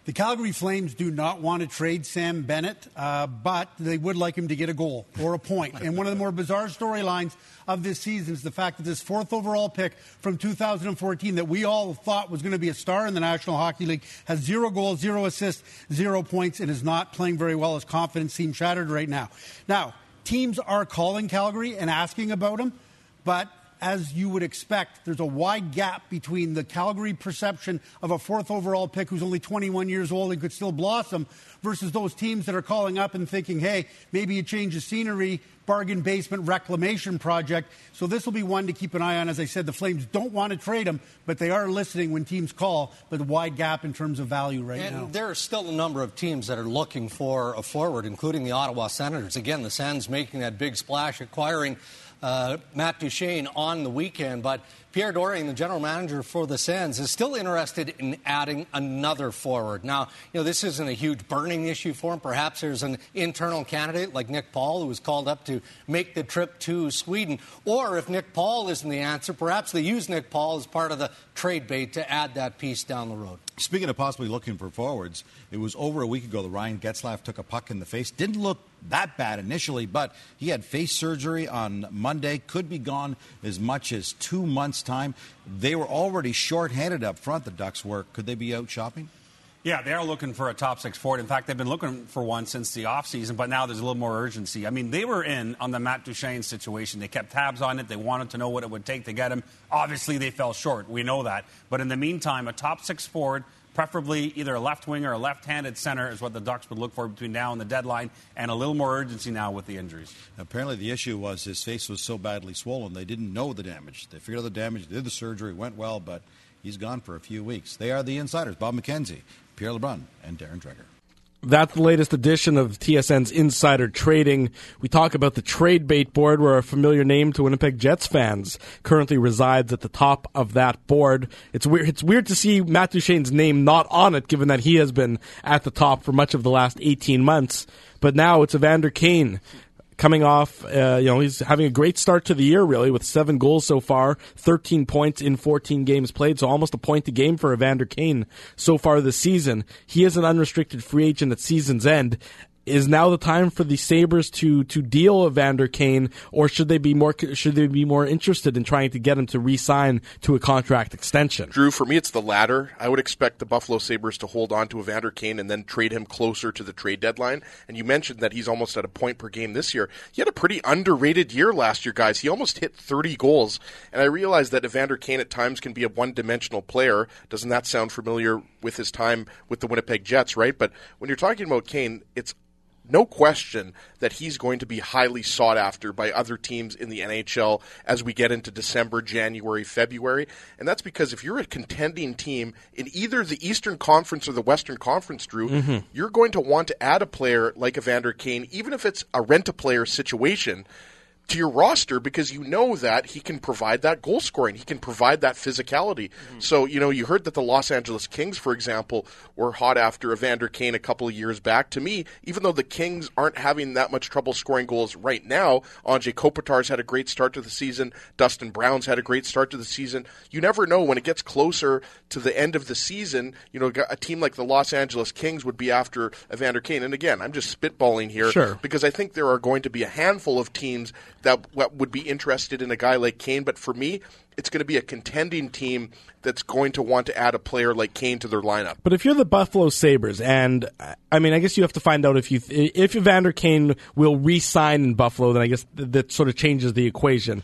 The Calgary Flames do not want to trade Sam Bennett, uh, but they would like him to get a goal or a point. And one of the more bizarre storylines of this season is the fact that this fourth overall pick from two thousand fourteen that we all thought was going to be a star in the National Hockey League has zero goals, zero assists, zero points, and is not playing very well. His confidence seems shattered right now. Now, teams are calling Calgary and asking about him, but as you would expect, there's a wide gap between the Calgary perception of a fourth overall pick who's only twenty-one years old and could still blossom versus those teams that are calling up and thinking, hey, maybe a change of scenery, bargain basement reclamation project. So this will be one to keep an eye on. As I said, the Flames don't want to trade him, but they are listening when teams call, but a wide gap in terms of value right and now. And there are still a number of teams that are looking for a forward, including the Ottawa Senators. Again, the Sens making that big splash, acquiring Uh, Matt Duchene on the weekend, but Pierre Dorion, the general manager for the Sens, is still interested in adding another forward. Now, you know, this isn't a huge burning issue for him. Perhaps there's an internal candidate like Nick Paul who was called up to make the trip to Sweden. Or if Nick Paul isn't the answer, perhaps they use Nick Paul as part of the trade bait to add that piece down the road. Speaking of possibly looking for forwards, it was over a week ago that Ryan Getzlaf took a puck in the face. Didn't look that bad initially, but he had face surgery on Monday. Could be gone as much as two months' time. They were already short-handed up front, the Ducks were. Could they be out shopping? Yeah, they are looking for a top six forward. In fact, they've been looking for one since the offseason, but now there's a little more urgency. I mean, they were in on the Matt Duchene situation. They kept tabs on it. They wanted to know what it would take to get him. Obviously, they fell short. We know that. But in the meantime, a top six forward, preferably either a left winger or a left-handed center is what the Ducks would look for between now and the deadline, and a little more urgency now with the injuries. Apparently the issue was his face was so badly swollen they didn't know the damage. They figured out the damage, did the surgery, went well, but he's gone for a few weeks. They are the insiders, Bob McKenzie, Pierre LeBrun, and Darren Dreger. That's the latest edition of T S N's Insider Trading. We talk about the trade bait board, where a familiar name to Winnipeg Jets fans currently resides at the top of that board. It's weird. It's weird to see Matt Duchene's name not on it, given that he has been at the top for much of the last eighteen months. But now it's Evander Kane coming off. Uh, you know, he's having a great start to the year, really, with seven goals so far, thirteen points in fourteen games played, so almost a point a game for Evander Kane so far this season. He is an unrestricted free agent at season's end. Is now the time for the Sabres to to deal Evander Kane, or should they be more should they be more interested in trying to get him to re-sign to a contract extension? Drew, for me, it's the latter. I would expect the Buffalo Sabres to hold on to Evander Kane and then trade him closer to the trade deadline. And you mentioned that he's almost at a point per game this year. He had a pretty underrated year last year, guys. He almost hit thirty goals. And I realize that Evander Kane at times can be a one-dimensional player. Doesn't that sound familiar with his time with the Winnipeg Jets, right? But when you're talking about Kane, it's no question that he's going to be highly sought after by other teams in the N H L as we get into December, January, February. And that's because if you're a contending team in either the Eastern Conference or the Western Conference, Drew, mm-hmm. you're going to want to add a player like Evander Kane, even if it's a rent-a-player situation, to your roster, because you know that he can provide that goal scoring. He can provide that physicality. Mm-hmm. So, you know, you heard that the Los Angeles Kings, for example, were hot after Evander Kane a couple of years back. To me, even though the Kings aren't having that much trouble scoring goals right now, Anze Kopitar's had a great start to the season. Dustin Brown's had a great start to the season. You never know when it gets closer to the end of the season. You know, a team like the Los Angeles Kings would be after Evander Kane. And again, I'm just spitballing here sure. because I think there are going to be a handful of teams that would be interested in a guy like Kane, but for me, it's going to be a contending team that's going to want to add a player like Kane to their lineup. But if you're the Buffalo Sabres, and I mean, I guess you have to find out if you if Evander Kane will re-sign in Buffalo, then I guess that sort of changes the equation.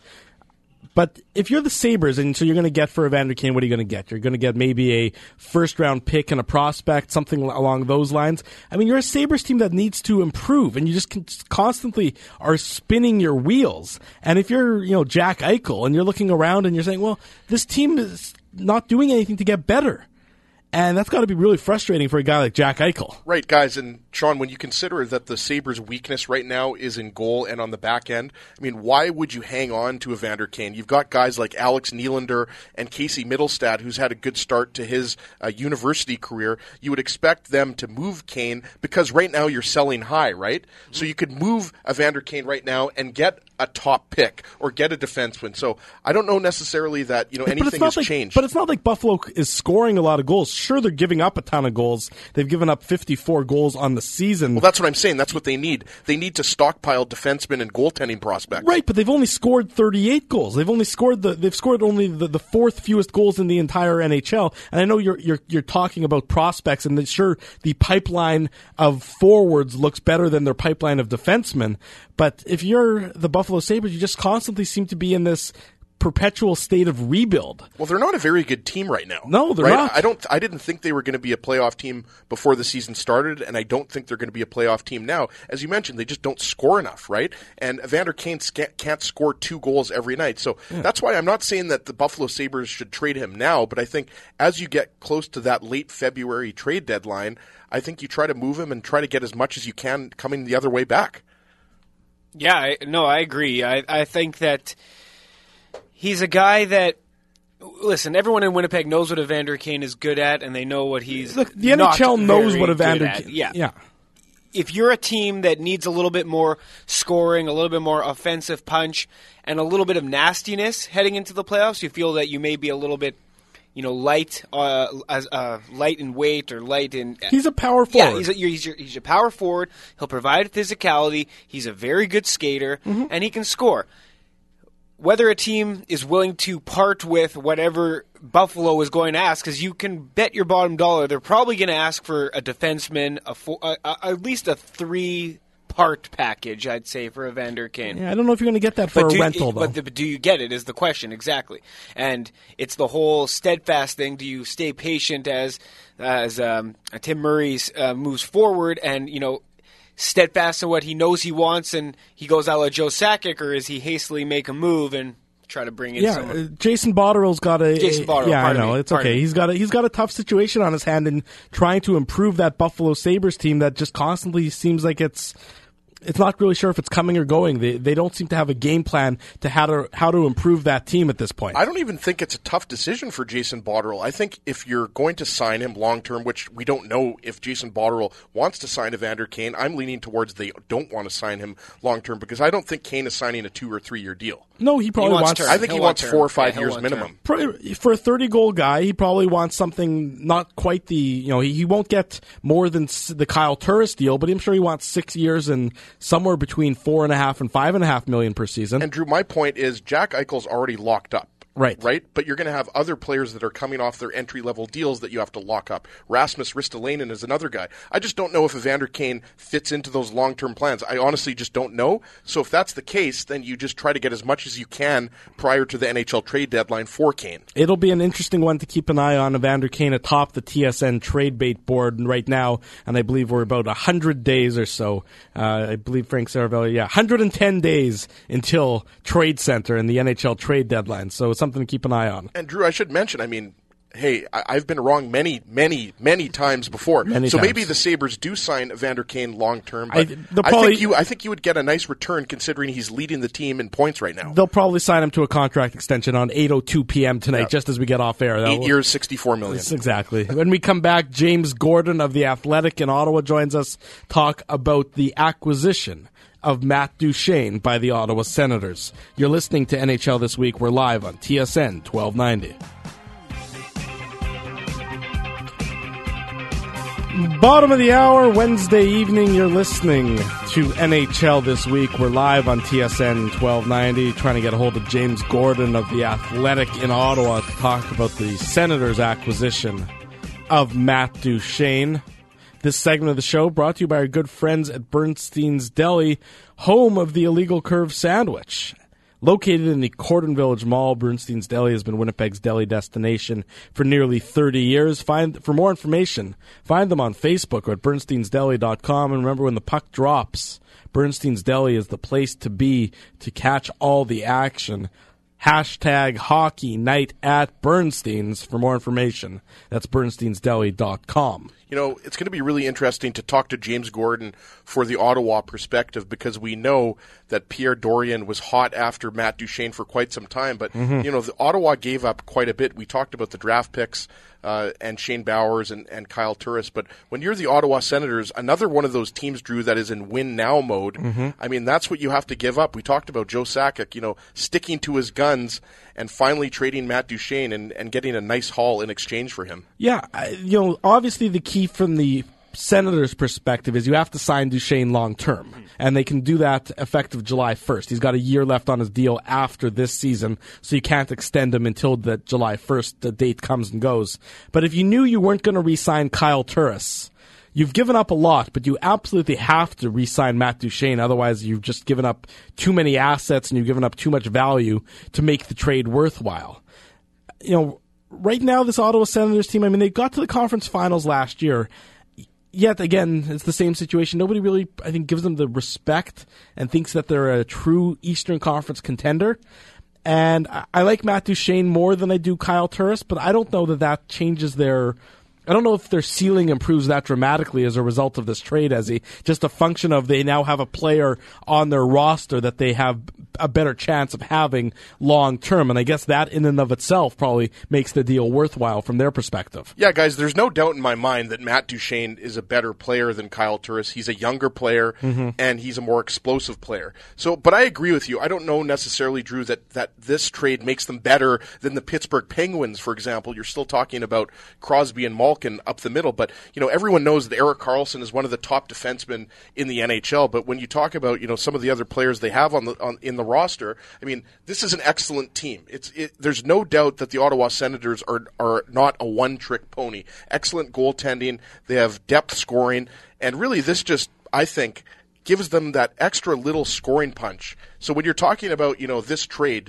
But if you're the Sabres, and so you're going to get for Evander Kane, what are you going to get? You're going to get maybe a first-round pick and a prospect, something along those lines. I mean, you're a Sabres team that needs to improve, and you just constantly are spinning your wheels. And if you're, you know, Jack Eichel, and you're looking around and you're saying, well, this team is not doing anything to get better. And that's got to be really frustrating for a guy like Jack Eichel. Right, guys. And, Sean, when you consider that the Sabres' weakness right now is in goal and on the back end, I mean, why would you hang on to Evander Kane? You've got guys like Alex Nylander and Casey Middlestad, who's had a good start to his uh, university career. You would expect them to move Kane because right now you're selling high, right? Mm-hmm. So you could move Evander Kane right now and get a top pick or get a defenseman. So I don't know necessarily that, you know, anything has like, changed. But it's not like Buffalo is scoring a lot of goals. Sure, they're giving up a ton of goals. They've given up fifty-four goals on the season. Well, that's what I'm saying. That's what they need. They need to stockpile defensemen and goaltending prospects. Right, but they've only scored thirty-eight goals. They've only scored the they've scored only the, the fourth fewest goals in the entire N H L. And I know you're you're you're talking about prospects, and sure, the pipeline of forwards looks better than their pipeline of defensemen. But if you're the Buffalo Sabres, you just constantly seem to be in this perpetual state of rebuild. Well, they're not a very good team right now. No, they're right? not. I don't. I didn't think they were going to be a playoff team before the season started, and I don't think they're going to be a playoff team now. As you mentioned, they just don't score enough, right? And Evander Kane can't score two goals every night. So yeah. That's why I'm not saying that the Buffalo Sabres should trade him now, but I think as you get close to that late February trade deadline, I think you try to move him and try to get as much as you can coming the other way back. Yeah, I, no, I agree. I, I think that he's a guy that, listen, everyone in Winnipeg knows what Evander Kane is good at, and they know what he's Look, the not N H L knows very what Evander Kane. Kane. Yeah. yeah. If you're a team that needs a little bit more scoring, a little bit more offensive punch, and a little bit of nastiness heading into the playoffs, you feel that you may be a little bit, you know, light, uh, as uh, light in weight or light in. Uh, he's a power forward. Yeah, he's a, he's, your, he's a power forward. He'll provide physicality. He's a very good skater, mm-hmm. and he can score. Whether a team is willing to part with whatever Buffalo is going to ask, because you can bet your bottom dollar they're probably going to ask for a defenseman, a four, uh, uh, at least a three-part package, I'd say, for Evander Kane. Yeah, I don't know if you're going to get that for but a do, rental, though. But the, do you get it is the question, exactly. And it's the whole steadfast thing. Do you stay patient as as um, Tim Murray uh, moves forward and, you know, steadfast in what he knows he wants, and he goes a la Joe Sakic, or is he hastily make a move and try to bring in yeah, someone? Uh, Jason Botterill's got a Jason Botterill. Yeah, I know me, it's okay. He's got a, he's got a tough situation on his hand in trying to improve that Buffalo Sabres team that just constantly seems like it's. It's not really sure if it's coming or going. They they don't seem to have a game plan to how to how to improve that team at this point. I don't even think it's a tough decision for Jason Botterill. I think if you're going to sign him long term, which we don't know if Jason Botterill wants to sign Evander Kane, I'm leaning towards they don't want to sign him long term because I don't think Kane is signing a two or three year deal. No, he probably he wants. wants I think he'll he wants want four or five yeah, years minimum. For a thirty goal guy, he probably wants something not quite the you know he, he won't get more than the Kyle Turris deal, but I'm sure he wants six years and somewhere between four and a half and five and a half million per season. And Drew, my point is Jack Eichel's already locked up. Right. Right? But you're going to have other players that are coming off their entry-level deals that you have to lock up. Rasmus Ristolainen is another guy. I just don't know if Evander Kane fits into those long-term plans. I honestly just don't know. So if that's the case, then you just try to get as much as you can prior to the N H L trade deadline for Kane. It'll be an interesting one to keep an eye on. Evander Kane atop the T S N trade bait board right now, and I believe we're about one hundred days or so. Uh, I believe Frank Saravelli, yeah, one hundred ten days until Trade Center and the N H L trade deadline. So it's something to keep an eye on. And Drew, I should mention, I mean, hey, I- I've been wrong many, many, many times before. Many so times. maybe the Sabres do sign Evander Kane long term. But I- I, probably- think you, I think you would get a nice return considering he's leading the team in points right now. They'll probably sign him to a contract extension on eight oh two p.m. tonight, Yeah. just as we get off air. Eight That'll- years, sixty-four million. Yes, exactly. When we come back, James Gordon of The Athletic in Ottawa joins us, talk about the acquisition of Matt Duchene by the Ottawa Senators. You're listening to N H L This Week. We're live on T S N twelve ninety. Bottom of the hour, Wednesday evening, you're listening to N H L This Week. We're live on T S N twelve ninety, trying to get a hold of James Gordon of The Athletic in Ottawa to talk about the Senators' acquisition of Matt Duchene. This segment of the show brought to you by our good friends at Bernstein's Deli, home of the Illegal Curve Sandwich. Located in the Cordon Village Mall, Bernstein's Deli has been Winnipeg's deli destination for nearly thirty years. Find For more information, find them on Facebook or at bernsteins deli dot com. And remember, when the puck drops, Bernstein's Deli is the place to be to catch all the action. Hashtag Hockey Night at Bernstein's for more information. That's bernsteins deli dot com. You know, it's going to be really interesting to talk to James Gordon for the Ottawa perspective because we know that Pierre Dorion was hot after Matt Duchene for quite some time. But, Mhm. you know, the Ottawa gave up quite a bit. We talked about the draft picks uh, and Shane Bowers and, and Kyle Turris. But when you're the Ottawa Senators, another one of those teams, Drew, that is in win-now mode, Mhm. I mean, that's what you have to give up. We talked about Joe Sakic, you know, sticking to his guns and finally trading Matt Duchene and, and getting a nice haul in exchange for him. Yeah, I- you know, obviously the key from the Senators' perspective is you have to sign Duchene long-term, and they can do that effective July first. He's got a year left on his deal after this season, so you can't extend him until the July first the date comes and goes. But if you knew you weren't going to re-sign Kyle Turris, you've given up a lot, but you absolutely have to re-sign Matt Duchene. Otherwise, you've just given up too many assets and you've given up too much value to make the trade worthwhile. You know, right now, this Ottawa Senators team, I mean, they got to the conference finals last year. Yet again, it's the same situation. Nobody really, I think, gives them the respect and thinks that they're a true Eastern Conference contender. And I, I like Matt Duchene more than I do Kyle Turris, but I don't know that that changes their. I don't know if their ceiling improves that dramatically as a result of this trade, as he just a function of they now have a player on their roster that they have a better chance of having long term, and I guess that in and of itself probably makes the deal worthwhile from their perspective. Yeah, guys, there's no doubt in my mind that Matt Duchene is a better player than Kyle Turris. He's a younger player, Mhm. and he's a more explosive player. So, but I agree with you. I don't know necessarily, Drew, that, that this trade makes them better than the Pittsburgh Penguins, for example. You're still talking about Crosby and Malkin up the middle, but you know everyone knows that Erik Karlsson is one of the top defensemen in the N H L. But when you talk about you know some of the other players they have on the on in the roster, I mean, this is an excellent team. It's it, there's no doubt that the Ottawa Senators are are not a one-trick pony. Excellent goaltending. They have depth scoring, and really, this just I think gives them that extra little scoring punch. So when you're talking about you know this trade,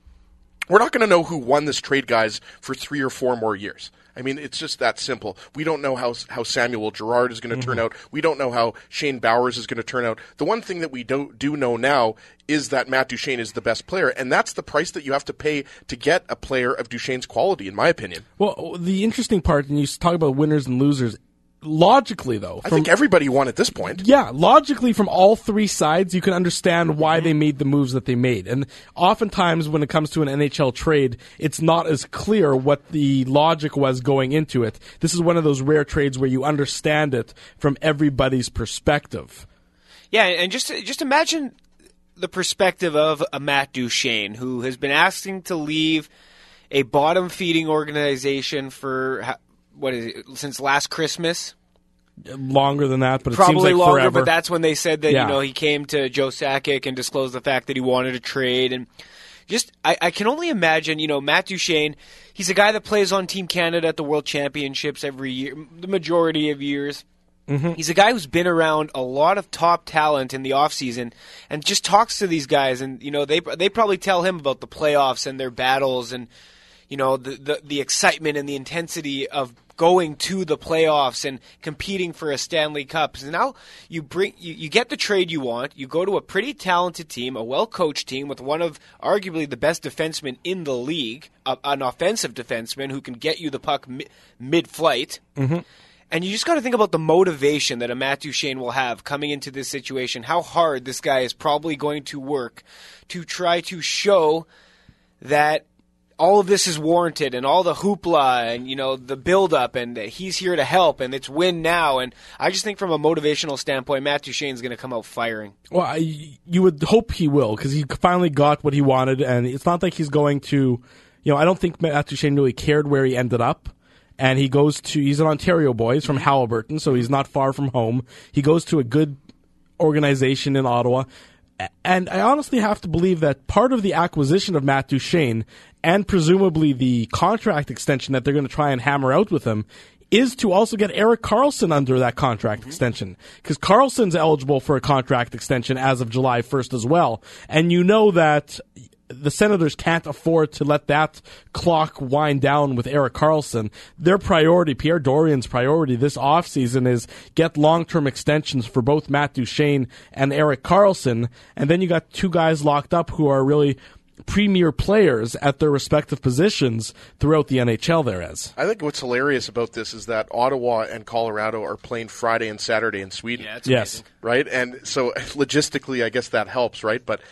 we're not going to know who won this trade, guys, for three or four more years. I mean, it's just that simple. We don't know how how Samuel Girard is going to Mm-hmm. turn out. We don't know how Shane Bowers is going to turn out. The one thing that we do, do know now is that Matt Duchene is the best player, and that's the price that you have to pay to get a player of Duchene's quality, in my opinion. Well, the interesting part, and you talk about winners and losers, logically, though. I think everybody won at this point. Yeah, logically from all three sides, you can understand why they made the moves that they made. And oftentimes when it comes to an N H L trade, it's not as clear what the logic was going into it. This is one of those rare trades where you understand it from everybody's perspective. Yeah, and just just imagine the perspective of a Matt Duchene, who has been asking to leave a bottom-feeding organization for, what is it, since last Christmas? Longer than that, but it Probably seems like longer, forever. but that's when they said that Yeah. you know he came to Joe Sakic and disclosed the fact that he wanted to trade. And just, I, I can only imagine, you know, Matt Duchene, he's a guy that plays on Team Canada at the World Championships every year, the majority of years. Mm-hmm. He's a guy who's been around a lot of top talent in the offseason and just talks to these guys. And, you know, they they probably tell him about the playoffs and their battles and, you know, the, the, the excitement and the intensity of going to the playoffs and competing for a Stanley Cup. So now you bring you, you get the trade you want. You go to a pretty talented team, a well-coached team with one of arguably the best defensemen in the league, a, an offensive defenseman who can get you the puck mi- mid-flight. Mm-hmm. And you just got to think about the motivation that a Matt Duchene will have coming into this situation, how hard this guy is probably going to work to try to show that all of this is warranted and all the hoopla and, you know, the build-up and that he's here to help and it's win now. And I just think from a motivational standpoint, Matt Duchene is going to come out firing. Well, I, you would hope he will, because he finally got what he wanted, and it's not like he's going to, you know, I don't think Matt Duchene really cared where he ended up. And he goes to, he's an Ontario boy, he's from Halliburton, so he's not far from home. He goes to a good organization in Ottawa. And I honestly have to believe that part of the acquisition of Matt Duchene, and presumably the contract extension that they're going to try and hammer out with him, is to also get Erik Karlsson under that contract mm-hmm. extension. Because Karlsson's eligible for a contract extension as of July first as well. And you know that the Senators can't afford to let that clock wind down with Erik Karlsson. Their priority, Pierre Dorian's priority this offseason is get long-term extensions for both Matt Duchene and Erik Karlsson. And then you got two guys locked up who are really premier players at their respective positions throughout the N H L there is. I think what's hilarious about this is that Ottawa and Colorado are playing Friday and Saturday in Sweden. Yeah, that's yes. amazing. Right? And so logistically, I guess that helps, right? But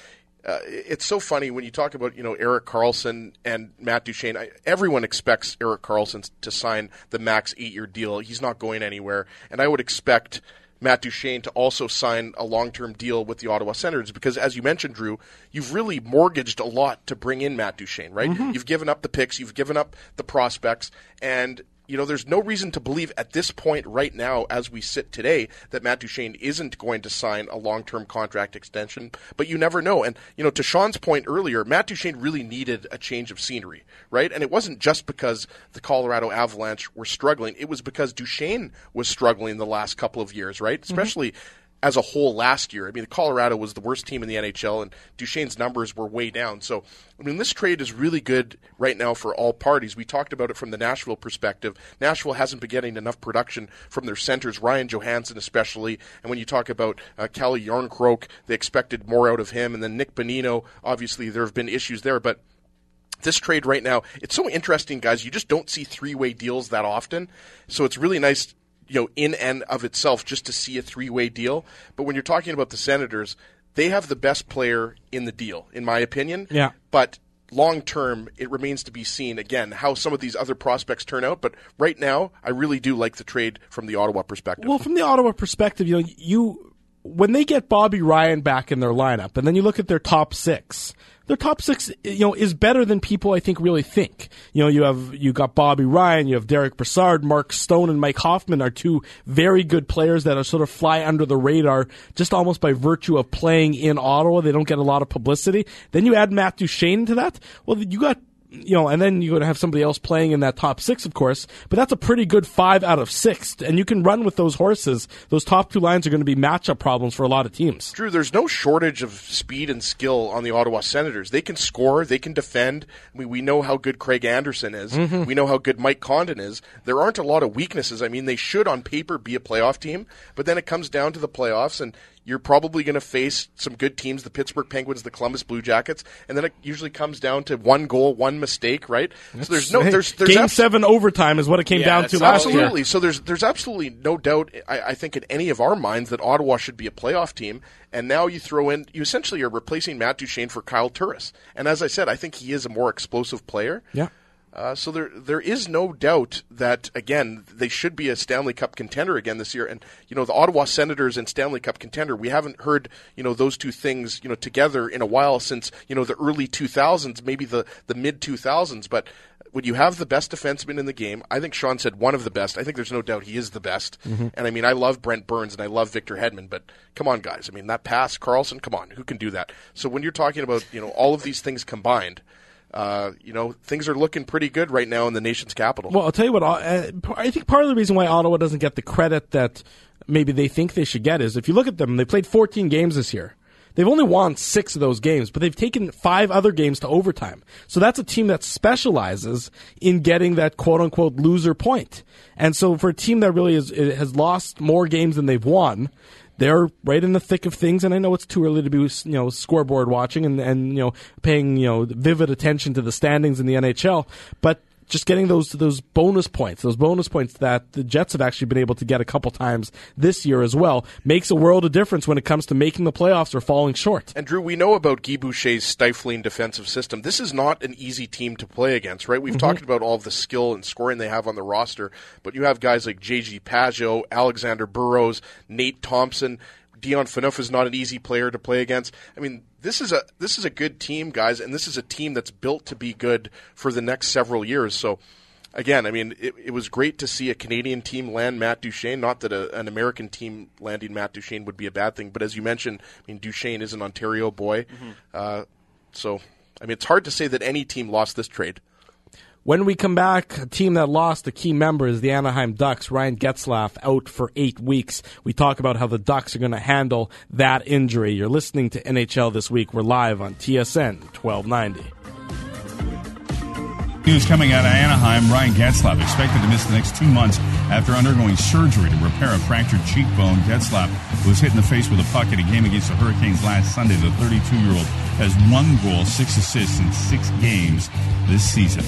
uh, it's so funny when you talk about, you know, Erik Karlsson and Matt Duchene. I, everyone expects Erik Karlsson to sign the max eight-year deal. He's not going anywhere. And I would expect Matt Duchene to also sign a long-term deal with the Ottawa Senators because, as you mentioned, Drew, you've really mortgaged a lot to bring in Matt Duchene, right? Mm-hmm. You've given up the picks, you've given up the prospects, and you know, there's no reason to believe at this point right now, as we sit today, that Matt Duchene isn't going to sign a long-term contract extension, but you never know. And, you know, to Sean's point earlier, Matt Duchene really needed a change of scenery, right? And it wasn't just because the Colorado Avalanche were struggling. It was because Duchene was struggling the last couple of years, right? Mm-hmm. Especially as a whole last year. I mean, Colorado was the worst team in the N H L, and Duchene's numbers were way down. So, I mean, this trade is really good right now for all parties. We talked about it from the Nashville perspective. Nashville hasn't been getting enough production from their centers, Ryan Johansson especially. And when you talk about uh, Calle Jarnkrok, they expected more out of him. And then Nick Bonino, obviously there have been issues there. But this trade right now, it's so interesting, guys. You just don't see three-way deals that often. So it's really nice, you know, in and of itself, just to see a three-way deal. But when you're talking about the Senators, they have the best player in the deal, in my opinion. Yeah. But long-term, it remains to be seen, again, how some of these other prospects turn out. But right now, I really do like the trade from the Ottawa perspective. Well, from the Ottawa perspective, you know, you when they get Bobby Ryan back in their lineup, and then you look at their top six, their top six, you know, is better than people I think really think. You know, you have you got Bobby Ryan, you have Derek Brassard, Mark Stone, and Mike Hoffman are two very good players that are sort of fly under the radar just almost by virtue of playing in Ottawa. They don't get a lot of publicity. Then you add Matt Duchene to that. Well, you got. You know, and then you're going to have somebody else playing in that top six, of course. But that's a pretty good five out of six. And you can run with those horses. Those top two lines are going to be matchup problems for a lot of teams. Drew, there's no shortage of speed and skill on the Ottawa Senators. They can score. They can defend. I mean, we know how good Craig Anderson is. Mm-hmm. We know how good Mike Condon is. There aren't a lot of weaknesses. I mean, they should, on paper, be a playoff team. But then it comes down to the playoffs, and you're probably going to face some good teams, the Pittsburgh Penguins, the Columbus Blue Jackets, and then it usually comes down to one goal, one mistake, right? That's, so there's no, there's, there's game abs- seven overtime is what it came yeah, down to last year. Absolutely. So there's there's absolutely no doubt, I, I think, in any of our minds that Ottawa should be a playoff team. And now you throw in, you essentially are replacing Matt Duchene for Kyle Turris. And as I said, I think he is a more explosive player. Yeah. Uh, so there, there is no doubt that, again, they should be a Stanley Cup contender again this year. And, you know, the Ottawa Senators and Stanley Cup contender, we haven't heard, you know, those two things, you know, together in a while since, you know, the early two thousands, maybe the, the mid two thousands. But when you have the best defenseman in the game, I think Sean said one of the best. I think there's no doubt he is the best. Mm-hmm. And, I mean, I love Brent Burns and I love Victor Hedman, but come on, guys. I mean, that pass, Karlsson, come on, who can do that? So when you're talking about, you know, all of these things combined, Uh, you know, things are looking pretty good right now in the nation's capital. Well, I'll tell you what, uh, I think part of the reason why Ottawa doesn't get the credit that maybe they think they should get is if you look at them, they played fourteen games this year. They've only won six of those games, but they've taken five other games to overtime. So that's a team that specializes in getting that quote-unquote loser point. And so for a team that really is, has lost more games than they've won, they're right in the thick of things, and I know it's too early to be, you know, scoreboard watching and, and you know, paying, you know, vivid attention to the standings in the N H L, but just getting those those bonus points, those bonus points that the Jets have actually been able to get a couple times this year as well, makes a world of difference when it comes to making the playoffs or falling short. And Drew, we know about Guy Boucher's stifling defensive system. This is not an easy team to play against, right? We've mm-hmm. talked about all of the skill and scoring they have on the roster, but you have guys like J G Pageau, Alexander Burrows, Nate Thompson. Dion Phaneuf is not an easy player to play against. I mean, this is a this is a good team, guys, and this is a team that's built to be good for the next several years. So, again, I mean, it, it was great to see a Canadian team land Matt Duchene. Not that a, an American team landing Matt Duchene would be a bad thing, but as you mentioned, I mean, Duchene is an Ontario boy. Mm-hmm. Uh, so, I mean, it's hard to say that any team lost this trade. When we come back, a team that lost a key member is the Anaheim Ducks. Ryan Getzlaf out for eight weeks. We talk about how the Ducks are going to handle that injury. You're listening to N H L This Week. We're live on T S N twelve ninety. News coming out of Anaheim, Ryan Getzlaf expected to miss the next two months after undergoing surgery to repair a fractured cheekbone. Getzlaf was hit in the face with a puck in a game against the Hurricanes last Sunday. The thirty-two-year-old has one goal, six assists in six games this season.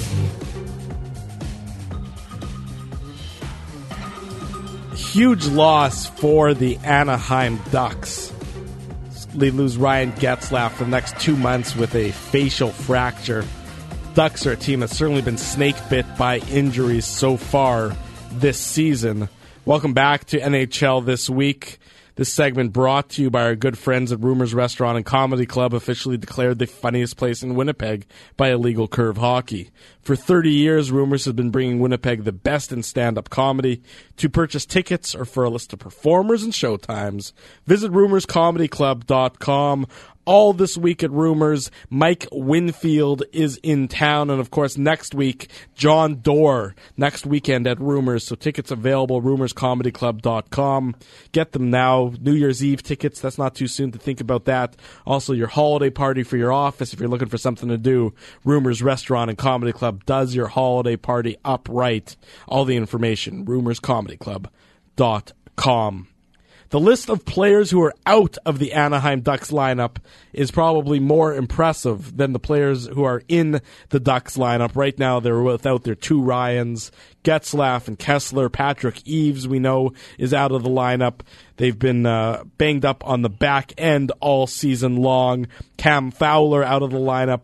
Huge loss for the Anaheim Ducks. they lose Ryan Getzlaf for the next two months with a facial fracture. Ducks are a team that's certainly been snake bit by injuries so far this season. Welcome back to N H L This Week. This segment brought to you by our good friends at Rumors Restaurant and Comedy Club, officially declared the funniest place in Winnipeg by Illegal Curve Hockey. For thirty years, Rumors has been bringing Winnipeg the best in stand-up comedy. To purchase tickets or for a list of performers and showtimes, visit rumors comedy club dot com. All this week at Rumors, Mike Winfield is in town. And, of course, next week, John Doerr, next weekend at Rumors. So tickets available, rumors comedy club dot com. Get them now. New Year's Eve tickets, that's not too soon to think about that. Also, your holiday party for your office, if you're looking for something to do, Rumors Restaurant and Comedy Club does your holiday party upright. All the information, rumors comedy club dot com. The list of players who are out of the Anaheim Ducks lineup is probably more impressive than the players who are in the Ducks lineup. Right now, they're without their two Ryans, Getzlaf and Kessler. Patrick Eaves, we know, is out of the lineup. They've been uh, banged up on the back end all season long. Cam Fowler out of the lineup.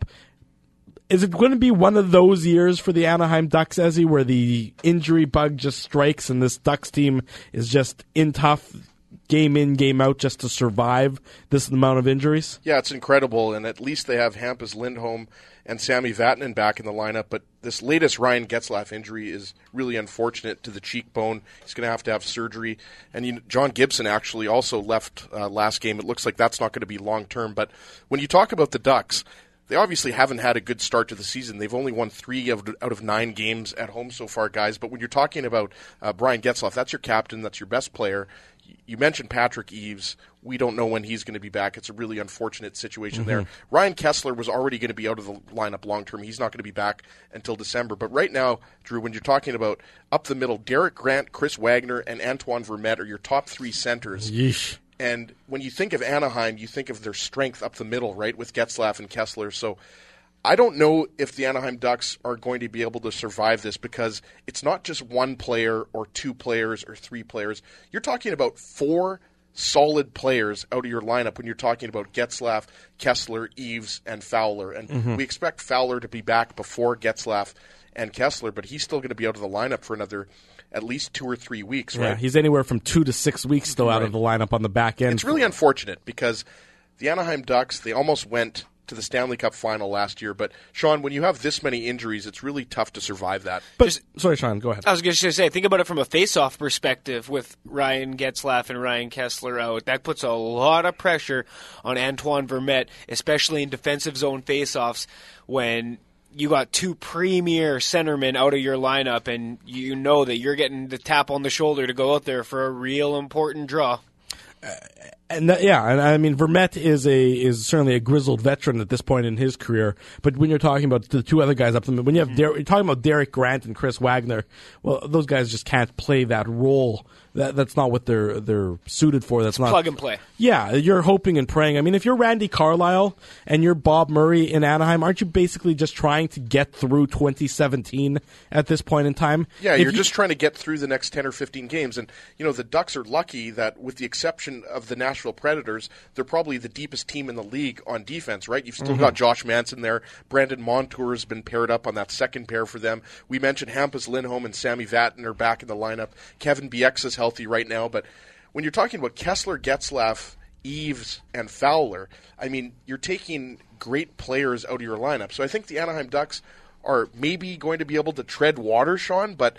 Is it going to be one of those years for the Anaheim Ducks, Ezzy, where the injury bug just strikes and this Ducks team is just in tough game in, game out just to survive this amount of injuries? Yeah, it's incredible, and at least they have Hampus Lindholm and Sami Vatanen back in the lineup, but this latest Ryan Getzlaf injury is really unfortunate to the cheekbone. He's going to have to have surgery, and you know, John Gibson actually also left uh, last game. It looks like that's not going to be long-term, but when you talk about the Ducks, they obviously haven't had a good start to the season. They've only won three of, out of nine games at home so far, guys. But when you're talking about uh, Brian Getzlaf, that's your captain, that's your best player. You mentioned Patrick Eaves. We don't know when he's going to be back. It's a really unfortunate situation mm-hmm. there. Ryan Kessler was already going to be out of the lineup long term. He's not going to be back until December. But right now, Drew, when you're talking about up the middle, Derek Grant, Chris Wagner, and Antoine Vermette are your top three centers. Yeesh. And when you think of Anaheim, you think of their strength up the middle, right, with Getzlaf and Kessler. So I don't know if the Anaheim Ducks are going to be able to survive this because it's not just one player or two players or three players. You're talking about four solid players out of your lineup when you're talking about Getzlaf, Kessler, Eaves, and Fowler. And mm-hmm. we expect Fowler to be back before Getzlaf and Kessler, but he's still going to be out of the lineup for another at least two or three weeks, right? Yeah, he's anywhere from two to six weeks still out right. of the lineup on the back end. It's really unfortunate because the Anaheim Ducks, they almost went to the Stanley Cup final last year. But, Sean, when you have this many injuries, it's really tough to survive that. But Just, Sorry, Sean, go ahead. I was going to say, think about it from a face-off perspective with Ryan Getzlaf and Ryan Kessler out. That puts a lot of pressure on Antoine Vermette, especially in defensive zone face-offs when you got two premier centermen out of your lineup and you know that you're getting the tap on the shoulder to go out there for a real important draw. Uh, and that, yeah, and I mean Vermette is a is certainly a grizzled veteran at this point in his career. But when you're talking about the two other guys up there, when you have Der- you're talking about Derek Grant and Chris Wagner, well, those guys just can't play that role. That that's not what they're they're suited for. That's it's not plug and play. Yeah, you're hoping and praying. I mean, if you're Randy Carlyle and you're Bob Murray in Anaheim, aren't you basically just trying to get through twenty seventeen at this point in time? Yeah, if you're you, just trying to get through the next ten or fifteen games. And you know, the Ducks are lucky that, with the exception of the Nashville Predators, they're probably the deepest team in the league on defense. Right? You've still mm-hmm. got Josh Manson there. Brandon Montour has been paired up on that second pair for them. We mentioned Hampus Lindholm and Sami Vatanen are back in the lineup. Kevin Bieksa's healthy right now, but when you're talking about Kessler, Getzlaf, Eaves, and Fowler, I mean, you're taking great players out of your lineup. So I think the Anaheim Ducks are maybe going to be able to tread water, Sean, but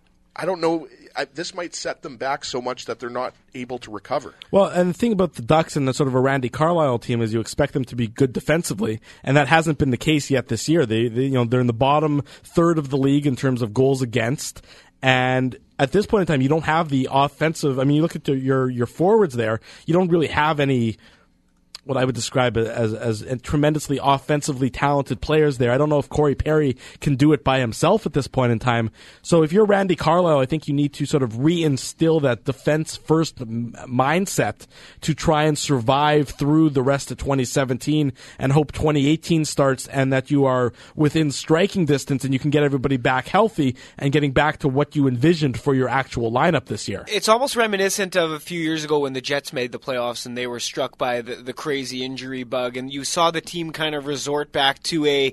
I don't know. I, this might set them back so much that they're not able to recover. Well, and the thing about the Ducks and the sort of a Randy Carlyle team is you expect them to be good defensively, and that hasn't been the case yet this year. They, they you know, they're in the bottom third of the league in terms of goals against, and at this point in time, you don't have the offensive. I mean, you look at the, your your forwards there. You don't really have any what I would describe as, as as tremendously offensively talented players there. I don't know if Corey Perry can do it by himself at this point in time. So if you're Randy Carlyle, I think you need to sort of reinstill that defense-first m- mindset to try and survive through the rest of twenty seventeen and hope twenty eighteen starts and that you are within striking distance and you can get everybody back healthy and getting back to what you envisioned for your actual lineup this year. It's almost reminiscent of a few years ago when the Jets made the playoffs and they were struck by the, the crazy injury bug, and you saw the team kind of resort back to a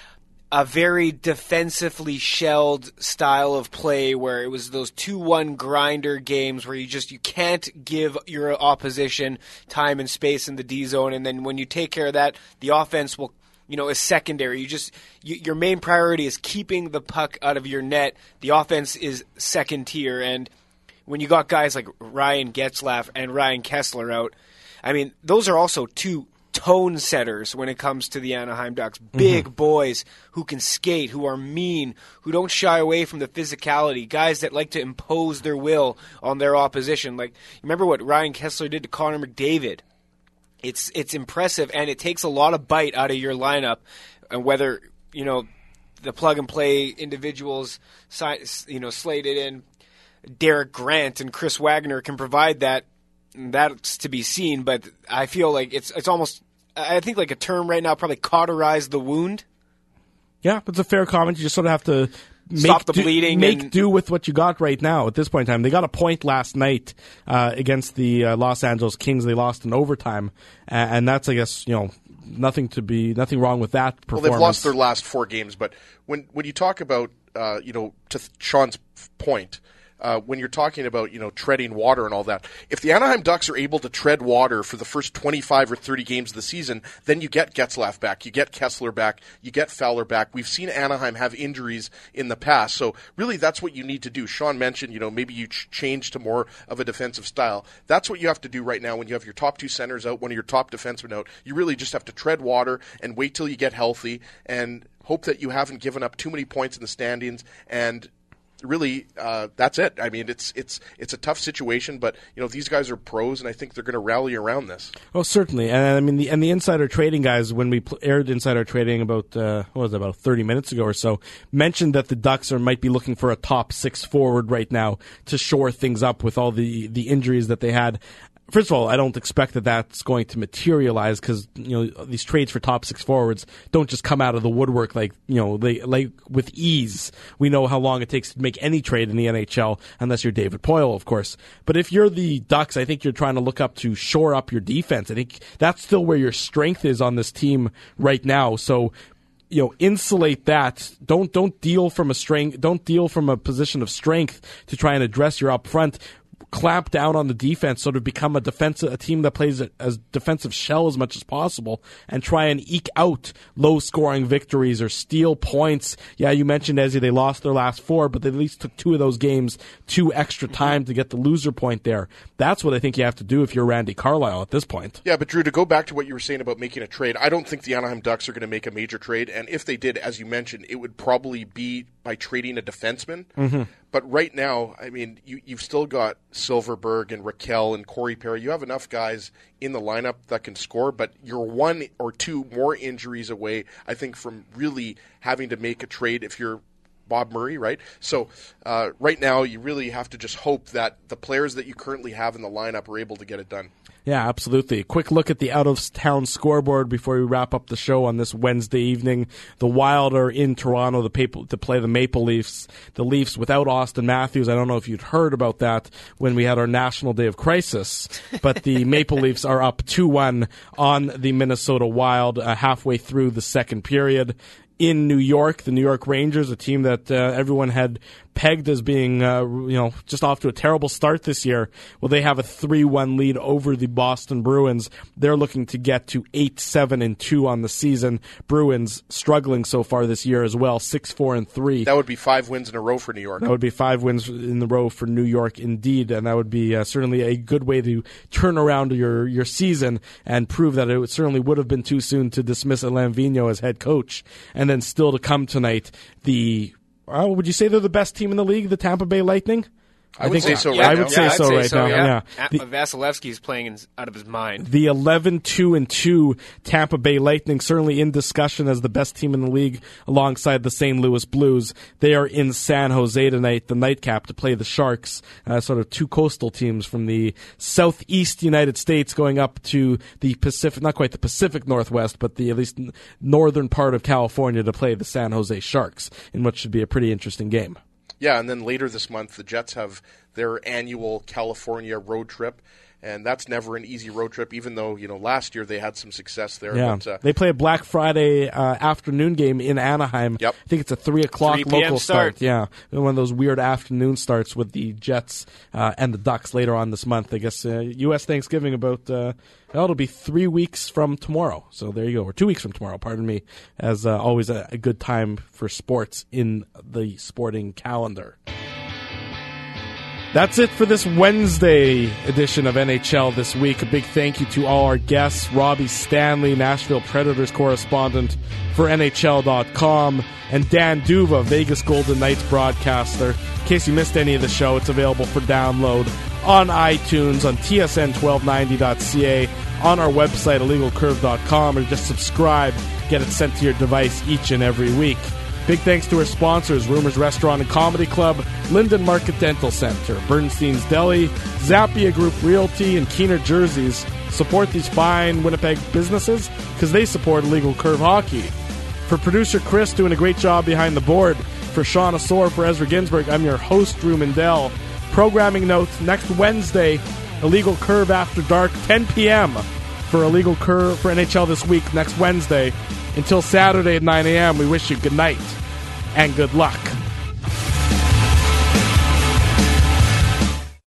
a very defensively shelled style of play where it was those two one grinder games where you just you can't give your opposition time and space in the D zone, and then when you take care of that, the offense will, you know, is secondary. You just you, your main priority is keeping the puck out of your net. The offense is second tier, and when you got guys like Ryan Getzlaf and Ryan Kessler out, I mean, those are also two tone setters when it comes to the Anaheim Ducks. Big mm-hmm. boys who can skate, who are mean, who don't shy away from the physicality, guys that like to impose their will on their opposition. Like, remember what Ryan Kessler did to Connor McDavid? It's it's impressive, and it takes a lot of bite out of your lineup, and whether, you know, the plug-and-play individuals, you know, slated in, Derek Grant and Chris Wagner can provide that. That's to be seen, but I feel like it's it's almost, I think like a term right now, probably cauterize the wound. Yeah, it's a fair comment. You just sort of have to make stop the do, bleeding. Make and, do with what you got right now at this point in time. They got a point last night uh, against the uh, Los Angeles Kings. They lost in overtime, and, and that's, I guess, you know, nothing to be nothing wrong with that performance. Well, they've lost their last four games, but when when you talk about, uh, you know, to Sean's point. Uh, when you're talking about, you know, treading water and all that, if the Anaheim Ducks are able to tread water for the first twenty-five or thirty games of the season, then you get Getzlaf back, you get Kessler back, you get Fowler back. We've seen Anaheim have injuries in the past, so really that's what you need to do. Sean mentioned, you know, maybe you ch- change to more of a defensive style. That's what you have to do right now when you have your top two centers out, one of your top defensemen out. You really just have to tread water and wait till you get healthy and hope that you haven't given up too many points in the standings, and really, uh, that's it. I mean, it's it's it's a tough situation, but you know these guys are pros, and I think they're going to rally around this. Oh, certainly, and I mean, the and the insider trading guys, when we pl- aired insider trading about uh, what was it, about thirty minutes ago or so, mentioned that the Ducks are might be looking for a top six forward right now to shore things up with all the the injuries that they had. First of all, I don't expect that that's going to materialize because, you know, these trades for top six forwards don't just come out of the woodwork like, you know, they like with ease. We know how long it takes to make any trade in the N H L, unless you're David Poile, of course. But if you're the Ducks, I think you're trying to look up to shore up your defense. I think that's still where your strength is on this team right now. So, you know, insulate that. Don't don't deal from a strength. Don't deal from a position of strength to try and address your up front. Clamp down on the defense, sort of become a defensive, a team that plays a, a defensive shell as much as possible, and try and eke out low-scoring victories or steal points. Yeah, you mentioned, Ezzy, they lost their last four, but they at least took two of those games, two extra time to get the loser point there. That's what I think you have to do if you're Randy Carlyle at this point. Yeah, but Drew, to go back to what you were saying about making a trade, I don't think the Anaheim Ducks are going to make a major trade, and if they did, as you mentioned, it would probably be by trading a defenseman. Mm-hmm. But right now, I mean, you, you've still got Silverberg and Raquel and Corey Perry. You have enough guys in the lineup that can score, but you're one or two more injuries away, I think, from really having to make a trade if you're Bob Murray, right? So uh, right now, you really have to just hope that the players that you currently have in the lineup are able to get it done. Yeah, absolutely. A quick look at the out-of-town scoreboard before we wrap up the show on this Wednesday evening. The Wild are in Toronto to, to play the Maple Leafs. The Leafs without Austin Matthews. I don't know if you'd heard about that when we had our National Day of Crisis, but the Maple Leafs are up two one on the Minnesota Wild uh, halfway through the second period. In New York, the New York Rangers, a team that uh, everyone had pegged as being, uh, you know, just off to a terrible start this year. Well, they have a three one lead over the Boston Bruins. They're looking to get to eight seven and two on the season. Bruins struggling so far this year as well, six four and three. That would be five wins in a row for New York. That would be five wins in the row for New York, indeed, and that would be uh, certainly a good way to turn around your your season and prove that it certainly would have been too soon to dismiss Alain Vigneault as head coach. And then still to come tonight, the Uh, would you say they're the best team in the league, the Tampa Bay Lightning? I, I would say so. Yeah, right I would now. say yeah, so say right so, now. Yeah, yeah. The, Vasilevsky's playing in, out of his mind. The eleven two and two Tampa Bay Lightning, certainly in discussion as the best team in the league alongside the Saint Louis Blues. They are in San Jose tonight, the nightcap, to play the Sharks, uh, sort of two coastal teams from the southeast United States going up to the Pacific, not quite the Pacific Northwest, but the at least northern part of California to play the San Jose Sharks in what should be a pretty interesting game. Yeah, and then later this month, the Jets have their annual California road trip, and that's never an easy road trip, even though, you know, last year they had some success there. Yeah, but, uh, they play a Black Friday uh, afternoon game in Anaheim. Yep. I think it's a three o'clock three p.m. local start. start. Yeah, one of those weird afternoon starts with the Jets uh, and the Ducks later on this month. I guess uh, U S Thanksgiving about, uh, well, it'll be three weeks from tomorrow. So there you go, or two weeks from tomorrow, pardon me, as uh, always a, a good time for sports in the sporting calendar. That's it for this Wednesday edition of N H L This Week. A big thank you to all our guests, Robbie Stanley, Nashville Predators correspondent for N H L dot com, and Dan Duva, Vegas Golden Knights broadcaster. In case you missed any of the show, it's available for download on iTunes, on T S N twelve ninety dot C A, on our website, illegal curve dot com, or just subscribe, get it sent to your device each and every week. Big thanks to our sponsors, Rumors Restaurant and Comedy Club, Linden Market Dental Center, Bernstein's Deli, Zappia Group Realty, and Keener Jerseys. Support these fine Winnipeg businesses because they support Illegal Curve Hockey. For producer Chris doing a great job behind the board, for Sean Asor, for Ezra Ginsburg, I'm your host, Drew Mindell. Programming notes, next Wednesday, Illegal Curve After Dark, ten p.m. for Illegal Curve for N H L This Week next Wednesday. Until Saturday at nine a.m., we wish you good night and good luck.